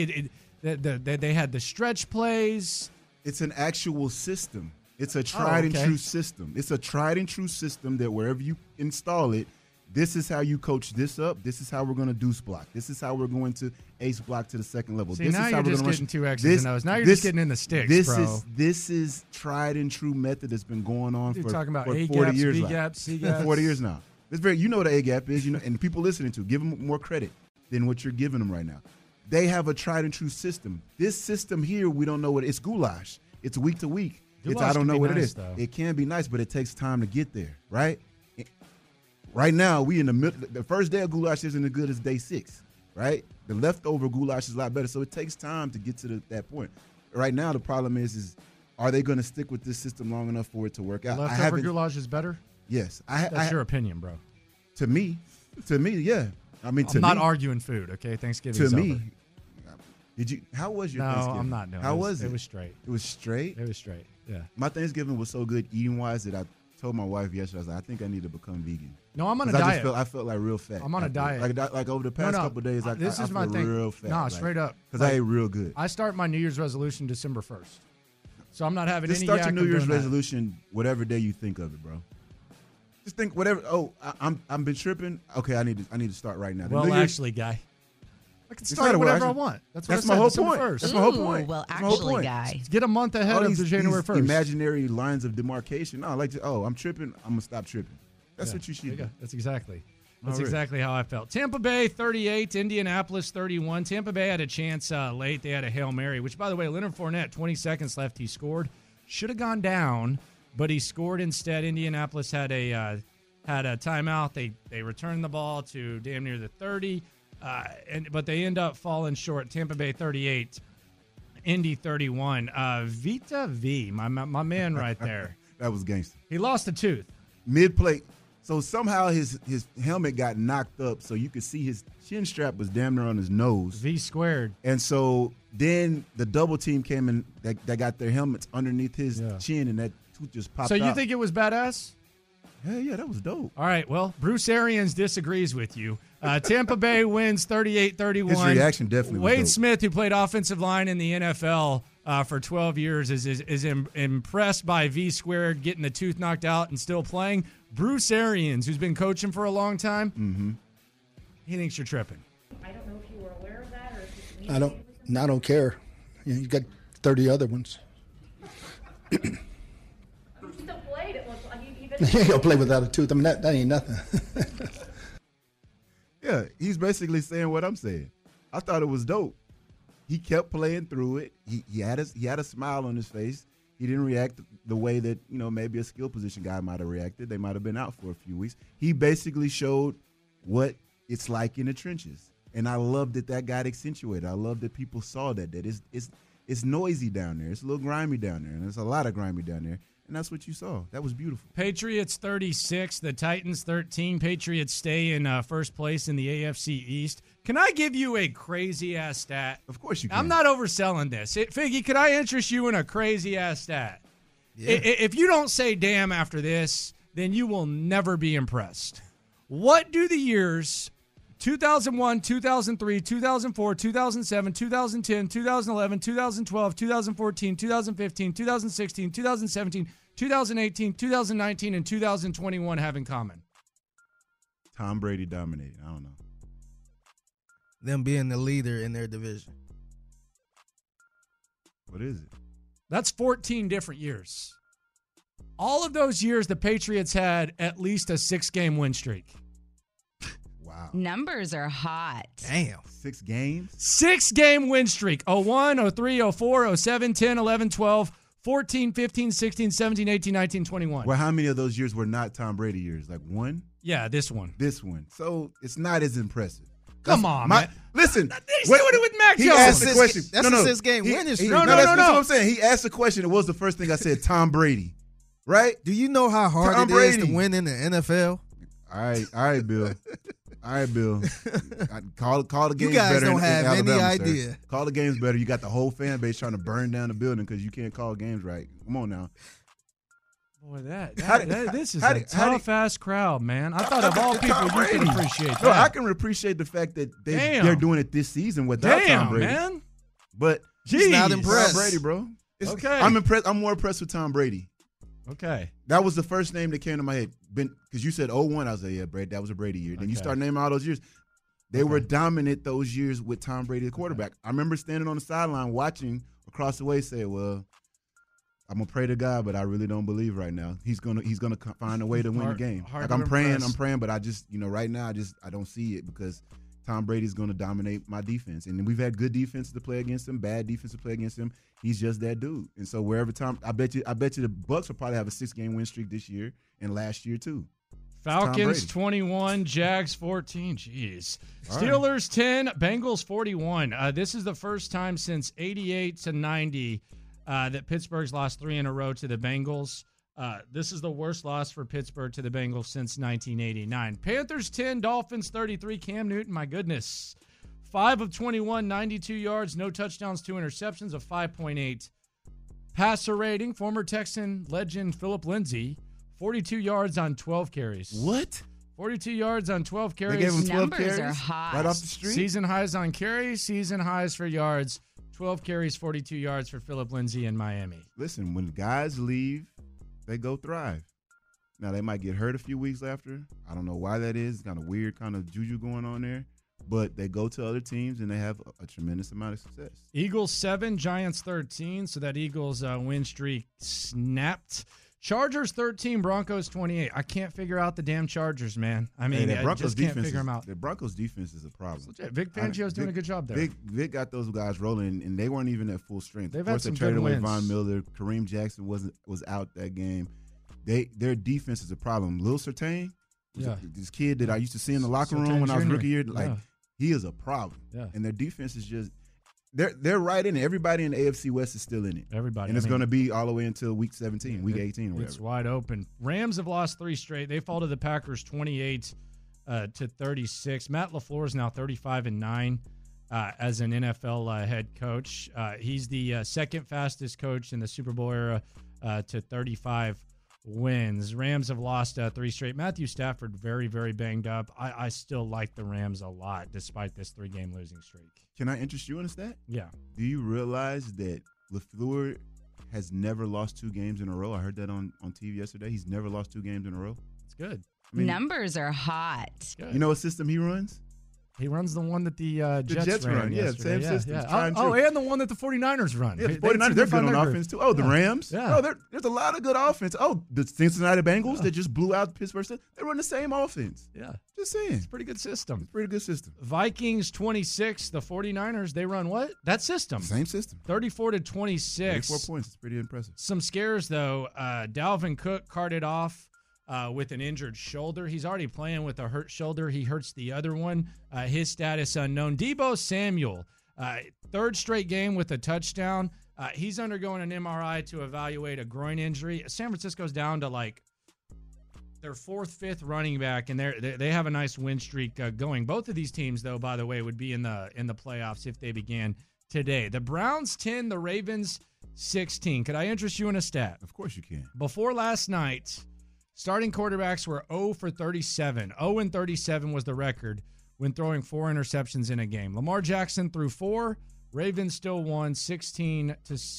they had the stretch plays. It's an actual system. It's a tried and true system. It's a tried and true system that wherever you install it, this is how you coach this up. This is how we're going to deuce block. This is how we're going to ace block to the second level. See, this now is you're how we're just gonna getting two X's and O's. Now you're just getting in the sticks, bro. This is tried and true method that's been going on You're for, talking about for A 40 gaps, years B now. gaps, C gaps. 40 years now. It's very, you know what an A gap is, and people listening to, give them more credit than what you're giving them right now. They have a tried and true system. This system here, we don't know what it's goulash. It's week to week. It's I don't know what it is. Though. It can be nice, but it takes time to get there, right? Right now, we in the middle. The first day of goulash isn't as good as day 6, right? The leftover goulash is a lot better, so it takes time to get to that point. Right now, the problem is are they going to stick with this system long enough for it to work out? Leftover goulash is better? Yes. That's your opinion, bro. To me, yeah. I mean, I'm not arguing food, okay? Thanksgiving's to me, over. did you? How was your No, Thanksgiving? I'm not doing How it. was it? It was straight. It was straight? It was straight, yeah. My Thanksgiving was so good eating-wise that I told my wife yesterday, I was like, I think I need to become vegan. No, I'm on a diet. I felt like real fat. I'm on a diet. Like over the past couple of days, I this is feel my thing. real fat. No, straight up. Because I ate real good. I start my New Year's resolution December 1st. So I'm not having Just any start yak. your New I'm Year's doing that. resolution whatever day you think of it, bro. Just think whatever. Oh, I'm been tripping. Okay, I need to start right now. Well, actually, guy, I can It's start not whatever I actually- want. That's my what I whole said, point. December 1st. That's my whole point. Well, That's my whole actually, point. guy. Get a month ahead All of these, the January these 1st. imaginary lines of demarcation. No, like, oh, I'm tripping. I'm gonna stop tripping. That's Yeah, what you should there do. go. That's exactly. That's All right. exactly how I felt. Tampa Bay 38, Indianapolis 31. Tampa Bay had a chance late. They had a Hail Mary, which, by the way, Leonard Fournette, 20 seconds left, he scored. Should have gone down, but he scored instead. Indianapolis had a timeout. They returned the ball to damn near the 30, but they end up falling short. Tampa Bay 38, Indy 31. Vita V, my man right there. That was gangster. He lost a tooth. Mid-play. So somehow his helmet got knocked up so you could see his chin strap was damn near on his nose. V squared. And so then the double team came in that got their helmets underneath his chin, and that tooth just popped out. So you think it was badass? Hell yeah, that was dope. All right, well, Bruce Arians disagrees with you. Tampa Bay wins 38-31. His reaction definitely was Wade dope. Smith, who played offensive line in the NFL for 12 years, is impressed by V squared getting the tooth knocked out and still playing. Bruce Arians, who's been coaching for a long time, he thinks you're tripping. I don't know if you were aware of that or if you I don't care. You got 30 other ones. You still played. It looks like you even. He'll play without a tooth. I mean, that ain't nothing. Yeah, he's basically saying what I'm saying. I thought it was dope. He kept playing through it. He had a smile on his face. He didn't react the way that, maybe a skill position guy might have reacted. They might have been out for a few weeks. He basically showed what it's like in the trenches. And I love that got accentuated. I love that people saw that it's noisy down there. It's a little grimy down there. And there's a lot of grimy down there. And that's what you saw. That was beautiful. Patriots 36, the Titans 13. Patriots stay in first place in the AFC East. Can I give you a crazy-ass stat? Of course you can. I'm not overselling this. Figgy, could I interest you in a crazy-ass stat? Yeah. If you don't say damn after this, then you will never be impressed. What do the years 2001, 2003, 2004, 2007, 2010, 2011, 2012, 2014, 2015, 2016, 2017, 2018, 2019, and 2021 have in common? Tom Brady dominated. I don't know. Them being the leader in their division. What is it? That's 14 different years. All of those years, the Patriots had at least a 6-game win streak. Wow. Numbers are hot. Damn. 6 games? 6-game win streak. 01, 03, 04, 07, 10, 11, 12, 14, 15, 16, 17, 18, 19, 21. Well, how many of those years were not Tom Brady years? Like one? Yeah, this one. This one. So it's not as impressive. Come on, man. Listen. He's doing it with Mac Jones. He asked the question. That's a 6-game winning streak. No. That's what I'm saying. He asked the question. It was the first thing I said, Tom Brady. Right? Do you know how hard Tom it Brady. is to win in the NFL? All right, Bill. All right, Bill. Call the games better. You guys don't in have Alabama, any idea. Sir. Call the games better. You got the whole fan base trying to burn down the building because you can't call games right. Come on now. Boy, this is a tough-ass crowd, man. I thought of all people, you can appreciate that. No, I can appreciate the fact that they're doing it this season without Tom Brady. Man. But he's not impressed. Tom Brady, bro. Okay. I'm impressed. I'm more impressed with Tom Brady. Okay. That was the first name that came to my head. Because you said 01, I was like, yeah, Brady, that was a Brady year. Then you start naming all those years. They were dominant those years with Tom Brady, the quarterback. I remember standing on the sideline watching across the way, say, well, I'm gonna pray to God, but I really don't believe right now. He's gonna find a way to win the game. Like I'm praying, but I just right now I don't see it because Tom Brady's gonna dominate my defense. And we've had good defenses to play against him, bad defense to play against him. He's just that dude. And so wherever I bet you the Bucs will probably have a 6-game win streak this year and last year too. Falcons 21, Jags 14. Jeez. Steelers 10, Bengals 41. This is the first time since 88 to 90 that Pittsburgh's lost 3 in a row to the Bengals. This is the worst loss for Pittsburgh to the Bengals since 1989. Panthers 10, Dolphins 33. Cam Newton, my goodness. 5 of 21, 92 yards, no touchdowns, 2 interceptions, a 5.8 passer rating. Former Texan legend Philip Lindsay, 42 yards on 12 carries. What? 42 yards on 12 carries. They gave him 12 Numbers carries are hot. right off the street? Season highs on carries, season highs for yards. 12 carries, 42 yards for Philip Lindsay in Miami. Listen, when guys leave, they go thrive. Now, they might get hurt a few weeks after. I don't know why that is. Kind of weird kind of juju going on there. But they go to other teams, and they have a tremendous amount of success. Eagles 7, Giants 13. So that Eagles win streak snapped. Chargers 13, Broncos 28. I can't figure out the damn Chargers, man. I mean, I just can't figure them out. The Broncos defense is a problem. Vic Fangio's doing a good job there. Vic got those guys rolling, and they weren't even at full strength. They've of course, had some they traded good away wins. Von Miller. Kareem Jackson was out that game. Their defense is a problem. Lil Surtain, this kid that I used to see in the locker room when I was rookie year, he is a problem. Yeah. And their defense is just they're right in it. Everybody in the AFC West is still in it. Everybody. And it's going to be all the way until week 17, week 18 or whatever. It's wide open. Rams have lost 3 straight. They fall to the Packers 28 to 36. Matt LaFleur is now 35-9 as an NFL head coach. He's the second fastest coach in the Super Bowl era to 35 wins. Rams have lost 3 straight. Matthew Stafford very, very banged up. I still like the Rams a lot despite this 3-game losing streak. Can I interest you in a stat? Yeah. Do you realize that LaFleur has never lost 2 games in a row? I heard that on TV yesterday. He's never lost 2 games in a row. It's good. I mean, numbers are hot. You know what system he runs? He runs the one that the Jets run. Yeah, yesterday. same system. And the one that the 49ers run. Yeah, the 49ers, they're good on offense, too. Oh, the Rams? Yeah. Oh, there's a lot of good offense. Oh, the Cincinnati Bengals that just blew out Pittsburgh Steelers, they run the same offense. Yeah. Just saying. It's a pretty good system. Vikings 26, the 49ers, they run what? That system. Same system. 34 to 26. 34 points. It's pretty impressive. Some scares, though. Dalvin Cook carted off with an injured shoulder. He's already playing with a hurt shoulder. He hurts the other one. His status unknown. Deebo Samuel, 3rd straight game with a touchdown. He's undergoing an MRI to evaluate a groin injury. San Francisco's down to like their 4th, 5th running back, and they have a nice win streak going. Both of these teams, though, by the way, would be in the playoffs if they began today. The Browns 10, the Ravens 16. Could I interest you in a stat? Of course you can. Before last night, starting quarterbacks were 0 for 37. 0 and 37 was the record when throwing 4 interceptions in a game. Lamar Jackson threw 4. Ravens still won 16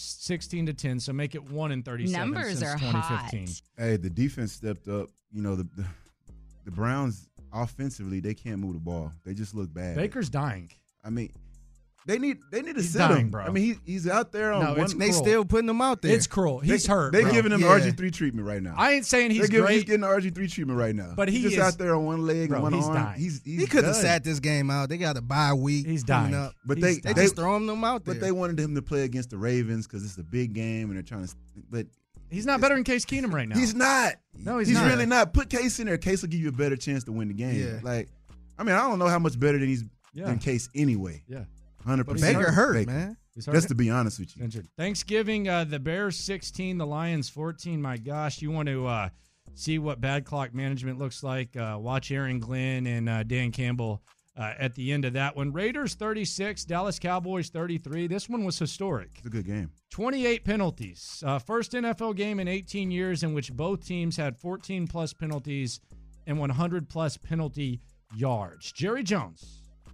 to 10, so make it 1 and 37 Numbers since are 2015. hot. Hey, the defense stepped up. You know, the Browns offensively, they can't move the ball. They just look bad. Baker's dying. I mean, they need to He's sit dying, him, bro. I mean, he's out there on one. They still putting him out there. It's cruel. He's hurt. They're bro. giving him Yeah. RG3 treatment right now. I ain't saying he's He's great. getting RG3 treatment right now. But he's he just is- out there on one leg Bro, and one he's arm. dying. He's He could have done. sat this game out. They got a bye week. He's coming dying. up. But He's They dying. just throwing them out there. But they wanted him to play against the Ravens because it's a big game and they're trying to. But He's not better than Case Keenum right now. he's not. No, he's He's not. really not. Put Case in there. Case will give you a better chance to win the game. Yeah. Like, I mean, I don't know how much better than Case anyway. Yeah. 100%. Baker hurt, man. He's hurt. Just to be honest with you. Injured. Thanksgiving, the Bears 16, the Lions 14. My gosh, you want to see what bad clock management looks like? Watch Aaron Glenn and Dan Campbell at the end of that one. Raiders 36, Dallas Cowboys 33. This one was historic. It's a good game. 28 penalties. First NFL game in 18 years in which both teams had 14-plus penalties and 100-plus penalty yards. Jerry Jones.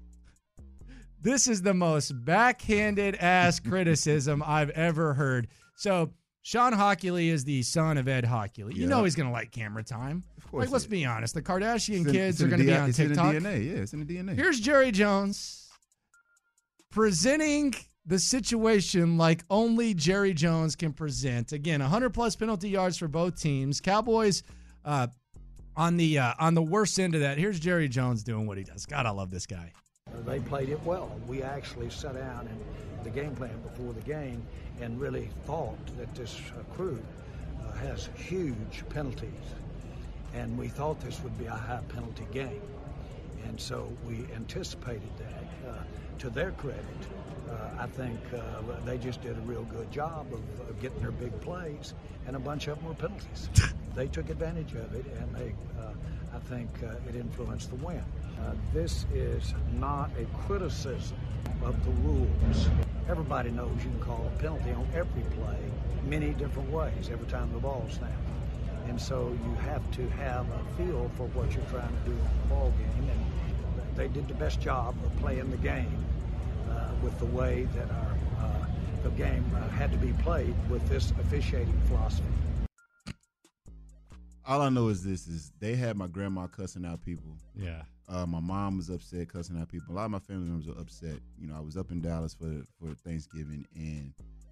This is the most backhanded ass criticism I've ever heard. So Sean Hockley is the son of Ed Hockley. You know he's going to like camera time. Of course. Like, let's be honest. The Kardashian It's kids in are the going to be on it's TikTok. in the DNA. Yeah, it's in the DNA. Here's Jerry Jones presenting the situation like only Jerry Jones can present. Again, 100-plus penalty yards for both teams. Cowboys on the worst end of that. Here's Jerry Jones doing what he does. God, I love this guy. They played it well. We actually sat down and the game plan before the game and really thought that this crew has huge penalties. And we thought this would be a high penalty game. And so we anticipated that. To their credit, I think they just did a real good job of getting their big plays, and a bunch of them were penalties. They took advantage of it, and I think it influenced the win. This is not a criticism of the rules. Everybody knows you can call a penalty on every play many different ways every time the ball snaps. And so you have to have a feel for what you're trying to do in the ball game. And they did the best job of playing the game with the way that the game had to be played with this officiating philosophy. All I know is they had my grandma cussing out people. Yeah. My mom was upset cussing out people. A lot of my family members were upset. You know, I was up in Dallas for Thanksgiving, and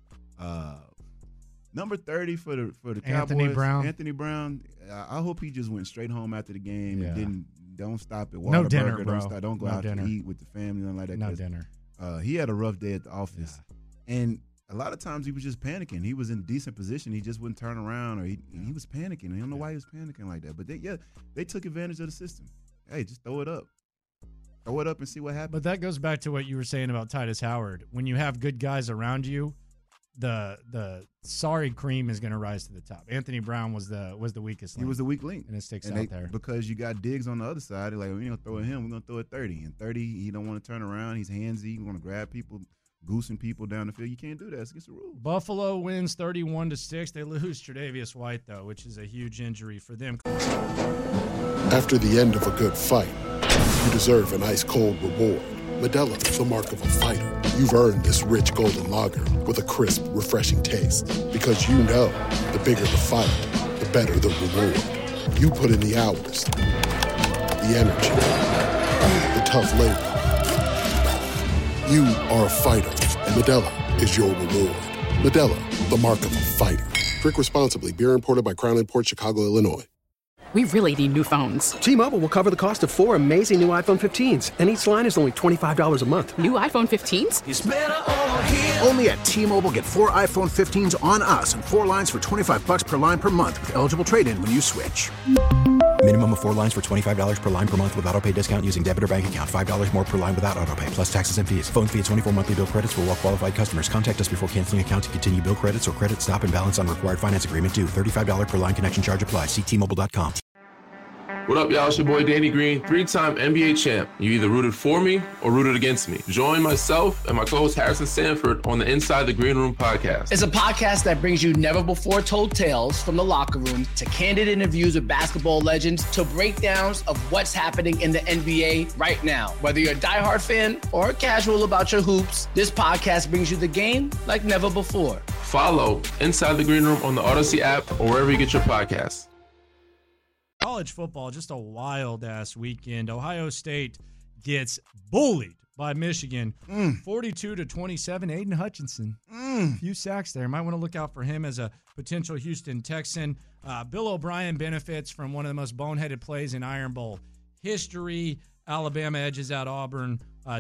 number 30 for the Anthony Cowboys, Brown. Anthony Brown. I hope he just went straight home after the game and don't stop at Whataburger. No dinner, bro. Don't go No out dinner. to eat with the family, nothing like that. No dinner. He had a rough day at the office, and a lot of times he was just panicking. He was in a decent position. He just wouldn't turn around, or he was panicking. I don't know why he was panicking like that. But they took advantage of the system. Hey, just throw it up. throw it up and see what happens. But that goes back to what you were saying about Titus Howard. When you have good guys around you, the sorry cream is going to rise to the top. Anthony Brown was the weakest link. He was the weak link. And it sticks out there. Because you got Diggs on the other side, they're like, we're going to throw at him. We're going to throw at 30. And 30, he don't want to turn around. He's handsy. He want to grab people, goosing people down the field. You can't do that. It's against the rules. Buffalo wins 31-6. They lose Tre'Davious White, though, which is a huge injury for them. After the end of a good fight, you deserve an ice-cold reward. Modelo is the mark of a fighter. You've earned this rich golden lager with a crisp, refreshing taste. Because you know, the bigger the fight, the better the reward. You put in the hours, the energy, the tough labor. You are a fighter, and Modelo is your reward. Modelo, the mark of a fighter. Drink responsibly. Beer imported by Crown Imports, Chicago, Illinois. We really need new phones. T-Mobile will cover the cost of 4 amazing new iPhone 15s, and each line is only $25 a month. New iPhone 15s? It's better over here. Only at T-Mobile, get 4 iPhone 15s on us and 4 lines for $25 per line per month with eligible trade-in when you switch. Minimum of 4 lines for $25 per line per month with autopay discount using debit or bank account. $5 more per line without autopay, plus taxes and fees. Phone fee at 24 monthly bill credits for well-qualified customers. Contact us before canceling account to continue bill credits or credit stop and balance on required finance agreement due. $35 per line connection charge applies. See T-Mobile.com. What up, y'all? It's your boy Danny Green, 3-time NBA champ. You either rooted for me or rooted against me. Join myself and my co-host Harrison Sanford on the Inside the Green Room podcast. It's a podcast that brings you never-before-told tales from the locker room to candid interviews with basketball legends to breakdowns of what's happening in the NBA right now. Whether you're a diehard fan or casual about your hoops, this podcast brings you the game like never before. Follow Inside the Green Room on the Odyssey app or wherever you get your podcasts. College football, just a wild-ass weekend. Ohio State gets bullied by Michigan, 42-27. Aiden Hutchinson, a few sacks there. Might want to look out for him as a potential Houston Texan. Bill O'Brien benefits from one of the most boneheaded plays in Iron Bowl history. Alabama edges out Auburn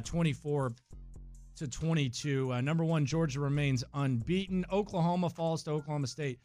24-22. Number 1, Georgia remains unbeaten. Oklahoma falls to Oklahoma State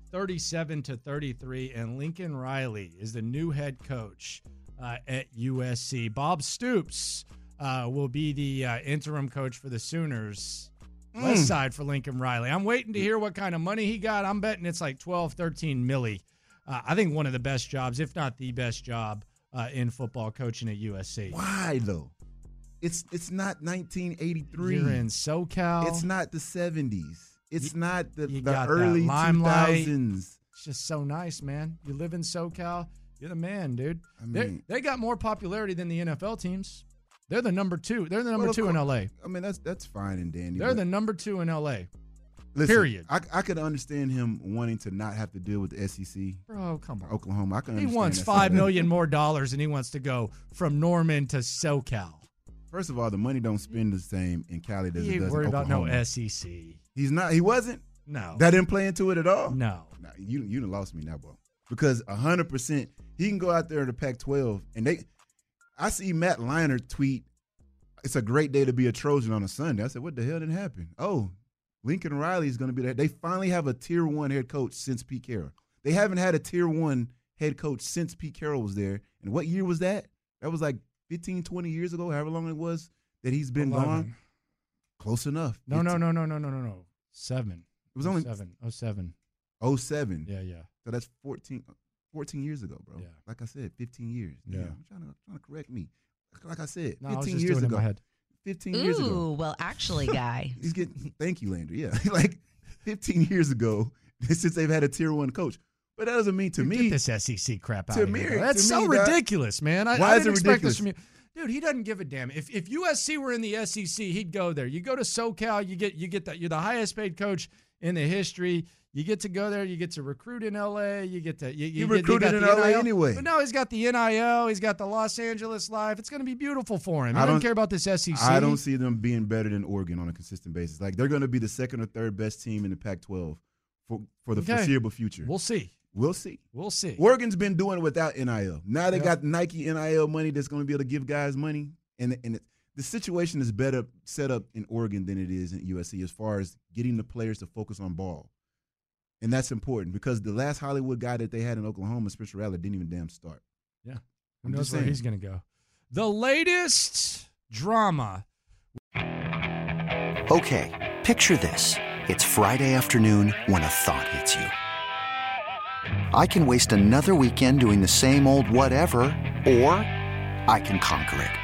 37-33, and Lincoln Riley is the new head coach at USC. Bob Stoops will be the interim coach for the Sooners. West side for Lincoln Riley. I'm waiting to hear what kind of money he got. I'm betting it's like 12, 13 milli. I think one of the best jobs, if not the best job in football, coaching at USC. Why, though? It's not 1983. You're in SoCal. It's not the 70s. It's not the got early limelight. 2000s. It's just so nice, man. You live in SoCal. You're the man, dude. I mean, they got more popularity than the NFL teams. They're the number 2. They're the number 2 in LA. I mean, that's fine and dandy. They're the number 2 in LA. Listen, period. I could understand him wanting to not have to deal with the SEC. Bro, come on. Oklahoma. I can He understand wants that. $5 million more dollars, and he wants to go from Norman to SoCal. First of all, the money don't spend the same in Cali as He it ain't does worried in about Oklahoma. no SEC. He's not. He wasn't. No. That didn't play into it at all? No. Nah, you done lost me now, bro. Because 100%, he can go out there in the Pac-12, and I see Matt Leinart tweet, it's a great day to be a Trojan on a Sunday. I said, what the hell didn't happen? Oh, Lincoln Riley is going to be there. They finally have a Tier 1 head coach since Pete Carroll. They haven't had a Tier 1 head coach since Pete Carroll was there. And what year was that? That was like 15, 20 years ago, however long it was that he's been 11. gone. Close enough. No. 7. It was only 07. 07. Yeah. So that's 14 years ago, bro. Yeah. Like I said, 15 years. Yeah. I'm trying to correct me. Like I said, 15 No, I was just years doing it in ago. my head. 15 years ago. Ooh, well, actually, guy. He's getting. Thank you, Landry. Yeah, like 15 years ago, since they've had a Tier 1 coach. But that doesn't mean to me. Get this SEC crap out to of me, here. That's to so me, ridiculous, man. Why I is didn't it expect this ridiculous? from you. Dude, he doesn't give a damn. If USC were in the SEC, he'd go there. You go to SoCal, you get that. You're the highest paid coach in the history. You get to go there. You get to recruit in LA. You get to You recruited in LA anyway. But no, he's got the NIL. He's got the Los Angeles life. It's going to be beautiful for him. I don't care about this SEC. I don't see them being better than Oregon on a consistent basis. Like they're going to be the second or third best team in the Pac-12 for the foreseeable future. We'll see. We'll see. We'll see. Oregon's been doing it without NIL. Now they got Nike NIL money that's going to be able to give guys money. And the situation is better set up in Oregon than it is in USC as far as getting the players to focus on ball. And that's important because the last Hollywood guy that they had in Oklahoma, Spencer Rattler, didn't even damn start. Yeah. Who knows where he's going to go? The latest drama. Okay, picture this. It's Friday afternoon when a thought hits you. I can waste another weekend doing the same old whatever, or I can conquer it.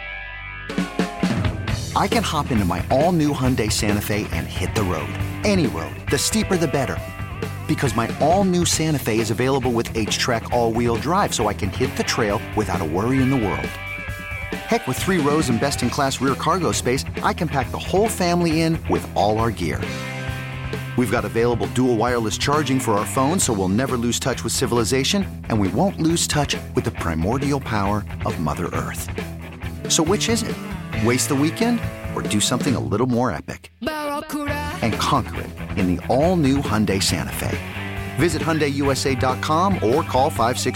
I can hop into my all-new Hyundai Santa Fe and hit the road. Any road. The steeper, the better. Because my all-new Santa Fe is available with H-Track all-wheel drive, so I can hit the trail without a worry in the world. Heck, with 3 rows and best-in-class rear cargo space, I can pack the whole family in with all our gear. We've got available dual wireless charging for our phones, so we'll never lose touch with civilization, and we won't lose touch with the primordial power of Mother Earth. So which is it? Waste the weekend or do something a little more epic? And conquer it in the all-new Hyundai Santa Fe. Visit HyundaiUSA.com or call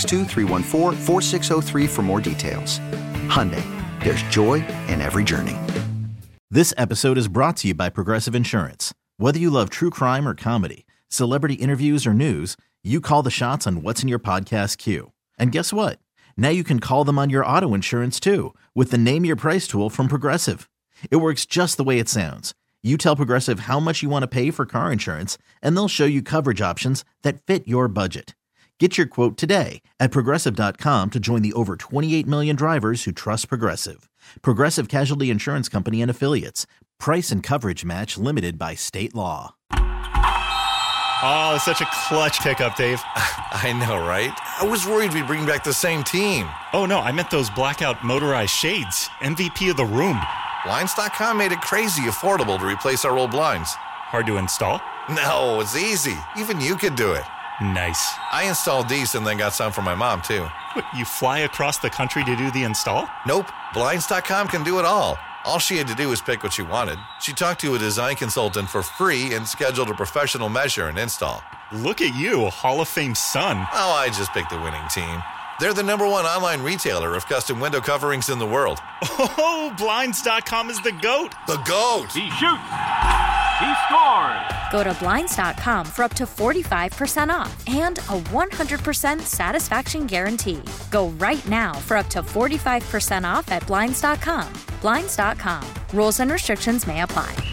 562-314-4603 for more details. Hyundai, there's joy in every journey. This episode is brought to you by Progressive Insurance. Whether you love true crime or comedy, celebrity interviews or news, you call the shots on what's in your podcast queue. And guess what? Now you can call them on your auto insurance too with the Name Your Price tool from Progressive. It works just the way it sounds. You tell Progressive how much you want to pay for car insurance, and they'll show you coverage options that fit your budget. Get your quote today at Progressive.com to join the over 28 million drivers who trust Progressive. Progressive Casualty Insurance Company and Affiliates. Price and coverage match limited by state law. Oh, such a clutch pickup, Dave. I know, right? I was worried we'd bring back the same team. Oh, no, I meant those blackout motorized shades. MVP of the room. Blinds.com made it crazy affordable to replace our old blinds. Hard to install? No, it's easy. Even you could do it. Nice. I installed these and then got some for my mom, too. What, you fly across the country to do the install? Nope. Blinds.com can do it all. All she had to do was pick what she wanted. She talked to a design consultant for free and scheduled a professional measure and install. Look at you, a Hall of Fame son. Oh, I just picked the winning team. They're the #1 online retailer of custom window coverings in the world. Oh, Blinds.com is the GOAT. The GOAT. He shoots. He scores. Go to Blinds.com for up to 45% off and a 100% satisfaction guarantee. Go right now for up to 45% off at Blinds.com. Blinds.com. Rules and restrictions may apply.